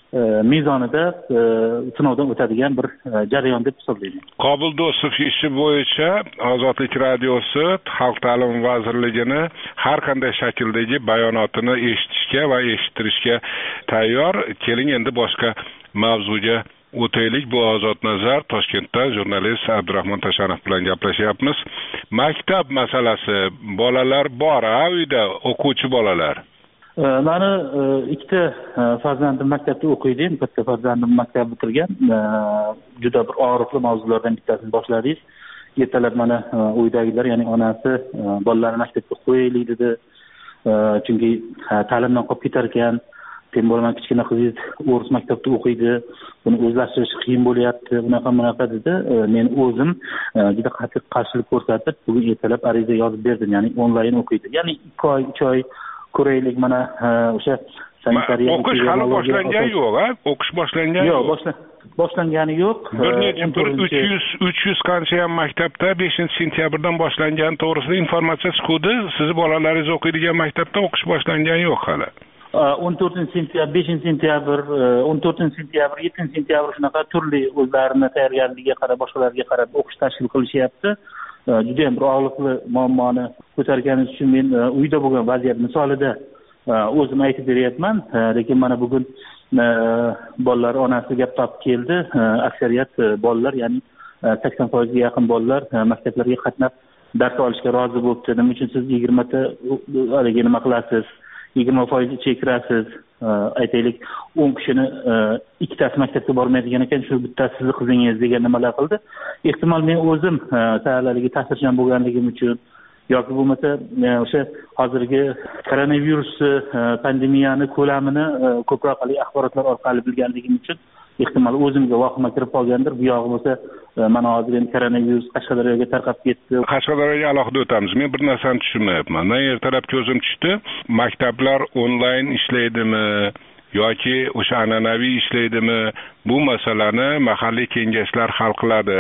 mezonida sinovdan o'tadigan bir jarayon deb hisoblayman. Qobul Do'stov ishi bo'yicha Ozodlik radiosi Xalq ta'limi vazirligini har qanday shakldagi bayonotini eshitishga va eshittirishga tayyor. Keling endi boshqa mavzuga o'taylik. Bu Ozod Nazar, Toshkentdan jurnalist Abdurahmon Tashanov bilan gaplashyapmiz. Maktab masalasi, bolalar bor, uyda o'quvchi bolalar. mani ikkita farzandim maktabda o'qiydi. Bitta farzandim maktab bitirgan. Juda bir og'riqli mavzulardan bittasini boshladingiz. Ertalab mana uydagilar, ya'ni onasi bolalarni maktabga qo'yaylik dedi. Chunki ta'limdan qolib ketar ekan. Sen bolaman kichkina qizingiz o'ris maktabda o'qiydi. Buni o'zlashtirish qiyin bo'lyapti. Bunaqa bunaqa dedi. Men o'zim juda qattiq qarshilik ko'rsatib, bugun ertalab ariza yozib berdim. Ya'ni onlayn o'qiydi. Ya'ni ikki oy, uch oy ko'raylik mana o'sha sanitariya o'qish hali boshlangan yo'q, ha? O'qish boshlangan yo'q. Yo'q, boshlangani yo'q. Bir necha bir uch yuz uch yuz qancha ham maktabda beshinchi sentyabrdan boshlangan to'g'risida informatsiya chiqdi. Siz bolalaringiz o'qiydigan maktabda o'qish boshlangan yo'q hali. o'n to'rtinchi sentyabr, beshinchi sentyabr, o'n to'rtinchi sentyabr, yettinchi sentyabr shunaqa turli o'zlarini tayyorgarligiga qarab, boshqalarga qarab o'qish tashkil qilishyapti. Juda ham bir og'riqli muammoni ko'targaningiz uchun men uyda bo'lgan vaziyat misolida o'zim aytib beryapman. Lekin mana bugun bolalar onasi gap topib keldi. Aksariyat bolalar, ya'ni sakson foizga yaqin bolalar maktablarga qatnab dars olishga rozi bo'libdi. Nima uchun siz yigirma ta haligi nima qilasiz? yigirma foiz chekirasiz. Aytaylik o'n kishini ikkitasi maktabga bormaydigan ekan, shu bittasi sizni qizingiz degan nimalar qildi. Ehtimol men o'zim sa'laligi ta'sirchan bo'lganligim uchun yoki bo'lmasa o'sha hozirgi koronavirus pandemiyani ko'lamini ko'proq axborotlar orqali bilganligim uchun ehtimol o'zimga vahima kirib qolgandir. Bu yog'i bo'lsa mana hozir endi koronavirus Qashqadaryoga tarqab ketdi. Qashqadaryoga alohida o'tamiz. Men bir narsani tushunmayapman. Men ertalab ko'zim tushdi. Maktablar onlayn ishlaydimi yoki o'sha an'anaviy ishlaydimi? Bu masalani mahalliy kengashlar hal qiladi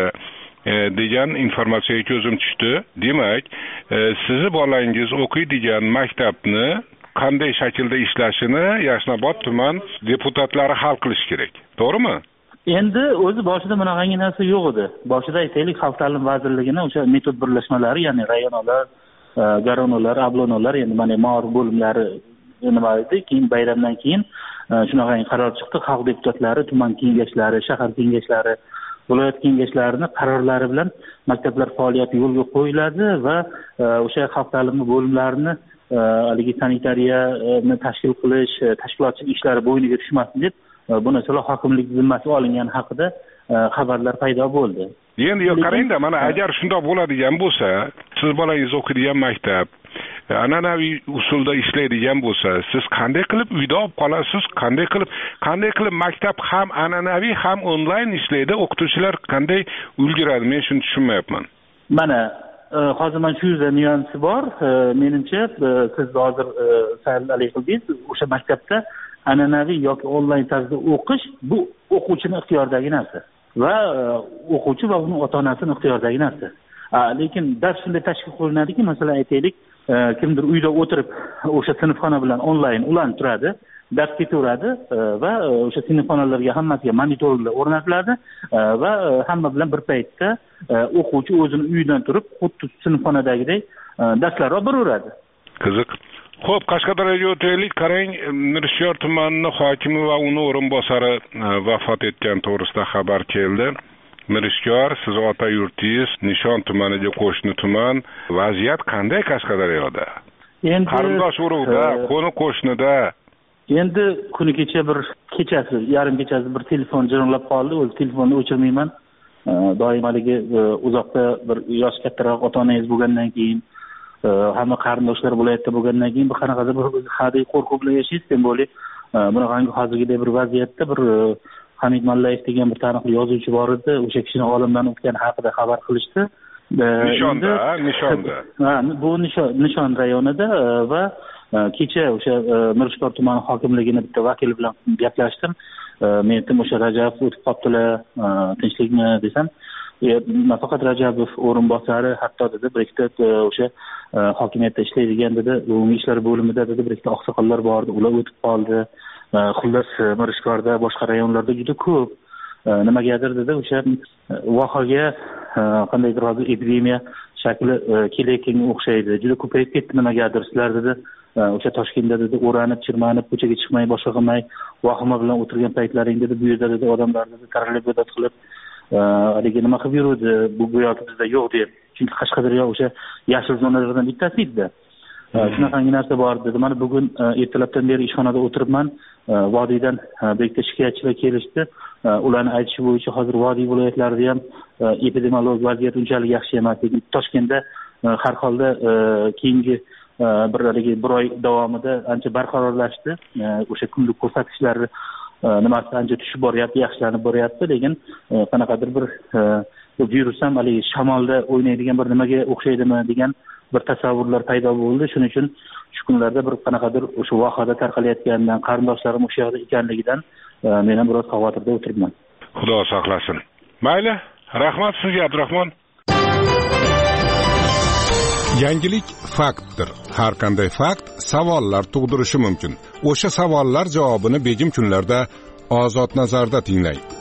degan informatsiyaga ko'zim tushdi. Demak, sizni bolangiz o'qiydigan maktabni qanday shaklda ishlashini Yashnobod tuman deputatlari hal qilish kerak. To'g'rimi? Endi o'zi boshida bunaqangi narsa yo'q edi. Boshida aytaylik, Xalq ta'limi vazirligining o'sha metod birlashmalari, ya'ni rayonolar, garonolar, ablonolar, endi mana ma'ruf bo'limlari nima edi. Keyin bayramdan keyin shunaqangi qaror chiqdi. Xalq deputatlari, tuman kengashlari, shahar kengashlari, viloyat kengashlarining qarorlari bilan maktablar faoliyati yo'lga qo'yiladi va o'sha xalq ta'limi bo'limlarini haligi sanitariyani tashkil qilish, tashkilotchilik ishlari bo'yniga tushmasin deb bu narsalar hokimlik zimmasiga olingani haqida xabarlar paydo bo'ldi. Endi yo'q, qarangda, mana agar shunday bo'ladigan bo'lsa, siz bolangiz o'qiydigan maktab an'anaviy usulda ishlaydigan bo'lsa, siz qanday qilib uyda olib qolasiz? Qanday qilib qanday qilib maktab ham an'anaviy ham onlayn ishlaydi? O'qituvchilar qanday ulguradi? Men shuni tushunmayapman. Mana hozir mana shu yerda nyuansi bor. Menimcha siz hozir sal alik qildingiz. O'sha maktabda an'anaviy yoki onlayn tarzda o'qish bu o'quvchini ixtiyoridagi narsa va o'quvchi va uning ota-onasining ixtiyoridagi narsa. Lekin dars shunday tashkil qilinadiki, masalan aytaylik, kimdir uyda o'tirib o'sha sinfxona bilan onlayn ulanib turadi, dars ketaveradi va o'sha sinfxonalarga hammasiga monitorlar o'rnatiladi va hamma bilan bir paytda o'quvchi o'zini uyidan turib xuddi sinfxonadagidek darslar olib boraveradi. Qiziq. Xo'p, Qashqadaryoga o'taylik. Qarang, Mirishyor tumanining hokimi va uning o'rinbosari vafot etgan to'g'risida xabar keldi. Mirishyor, siz ota yurtingiz Nishon tumaniga qo'shni tuman. Vaziyat qanday Qashqadaryoda? Endi qarindosh urug'da, qo'ni qo'shnida. Endi kuni kecha bir kechasi, yarim kechasi bir telefon jiringlab qoldi. O'z telefonni o'chirmayman. Doim haligi uzoqda bir yosh kattaroq ota-onangiz bo'lgandan keyin, hamma qarindoshlar viloyatda bo'lgandan keyin bir qanaqadir bir haddiy qo'rquv bilan yashaysiz, deb o'ylayman. Bunaqangi hozirgidek bir vaziyatda bir Hamid Mallayev degan bir taniqli yozuvchi bor edi. O'sha kishini olamdan o'tgani haqida xabar qilishdi. Nishonda, Nishonda. Ha, bu Nishon, Nishon rayonida va kecha o'sha Mirishkor tumani hokimligining bitta vakili bilan gaplashdim. Men aytdim, o'sha Rajabov o'tib qolibdilar, tinchlikmi desam, nafaqat Rajabov o'rinbosari, hatto dedi bir ikkita o'sha hokimiyatda ishlaydigan dedi, umumiy ishlar bo'limida dedi bir ikkita oqsoqollar bor edi, ular o'tib qoldi. Xullas Mirishkorda, boshqa rayonlarda juda ko'p nimagadir dedi, o'sha vohaga qandaydir hozir epidemiya shakli kelayotganga o'xshaydi. Juda ko'payib ketdi nimagadir. Sizlar dedi, o'sha Toshkentda dedi, o'ranib, chirmanib, ko'chaga chiqmay, boshqa qilmay, vahima bilan o'tirgan paytlaring dedi, bu yerda dedi odamlar dedi taralib qilib haligi nima qilib yurdi, bu bu yoqda bizda yo'q deb. Chunki Qashqadaryo o'sha yashil zonalardan bittasi edi. shunaqangi narsa bor dedi. Mana bugun ertalabdan beri ishxonada o'tiribman. Vodiydan bu yerda shikoyatchilar kelishdi. Ularning aytishi bo'yicha hozir Vodiy viloyatlarida ham epidemiologik vaziyat unchalik yaxshi emas. Lekin Toshkentda har holda keyingi bir bir oy davomida ancha barqarorlashdi. O'sha kunlik ko'rsatkichlari nimasi ancha tushib boryapti, yaxshilanib boryapti. Lekin qanaqadir bir virus ham hali shamolda o'ynaydigan bir nimaga o'xshaydimi degan bir tasavvurlar paydo bo'ldi. Shuning uchun shu kunlarda bir qanaqadir o'sha vohada tarqalayotganidan, qarindoshlarim o'sha yoqda ekanligidan men ham biroz xavotirda o'tiribman. Xudo saqlasin. Mayli, rahmat sizga Abdurahmon. Yangilik faktdir. Har qanday fakt savollar tug'dirishi mumkin. O'sha savollar javobini begim kunlarda Ozod nazarda tinglang.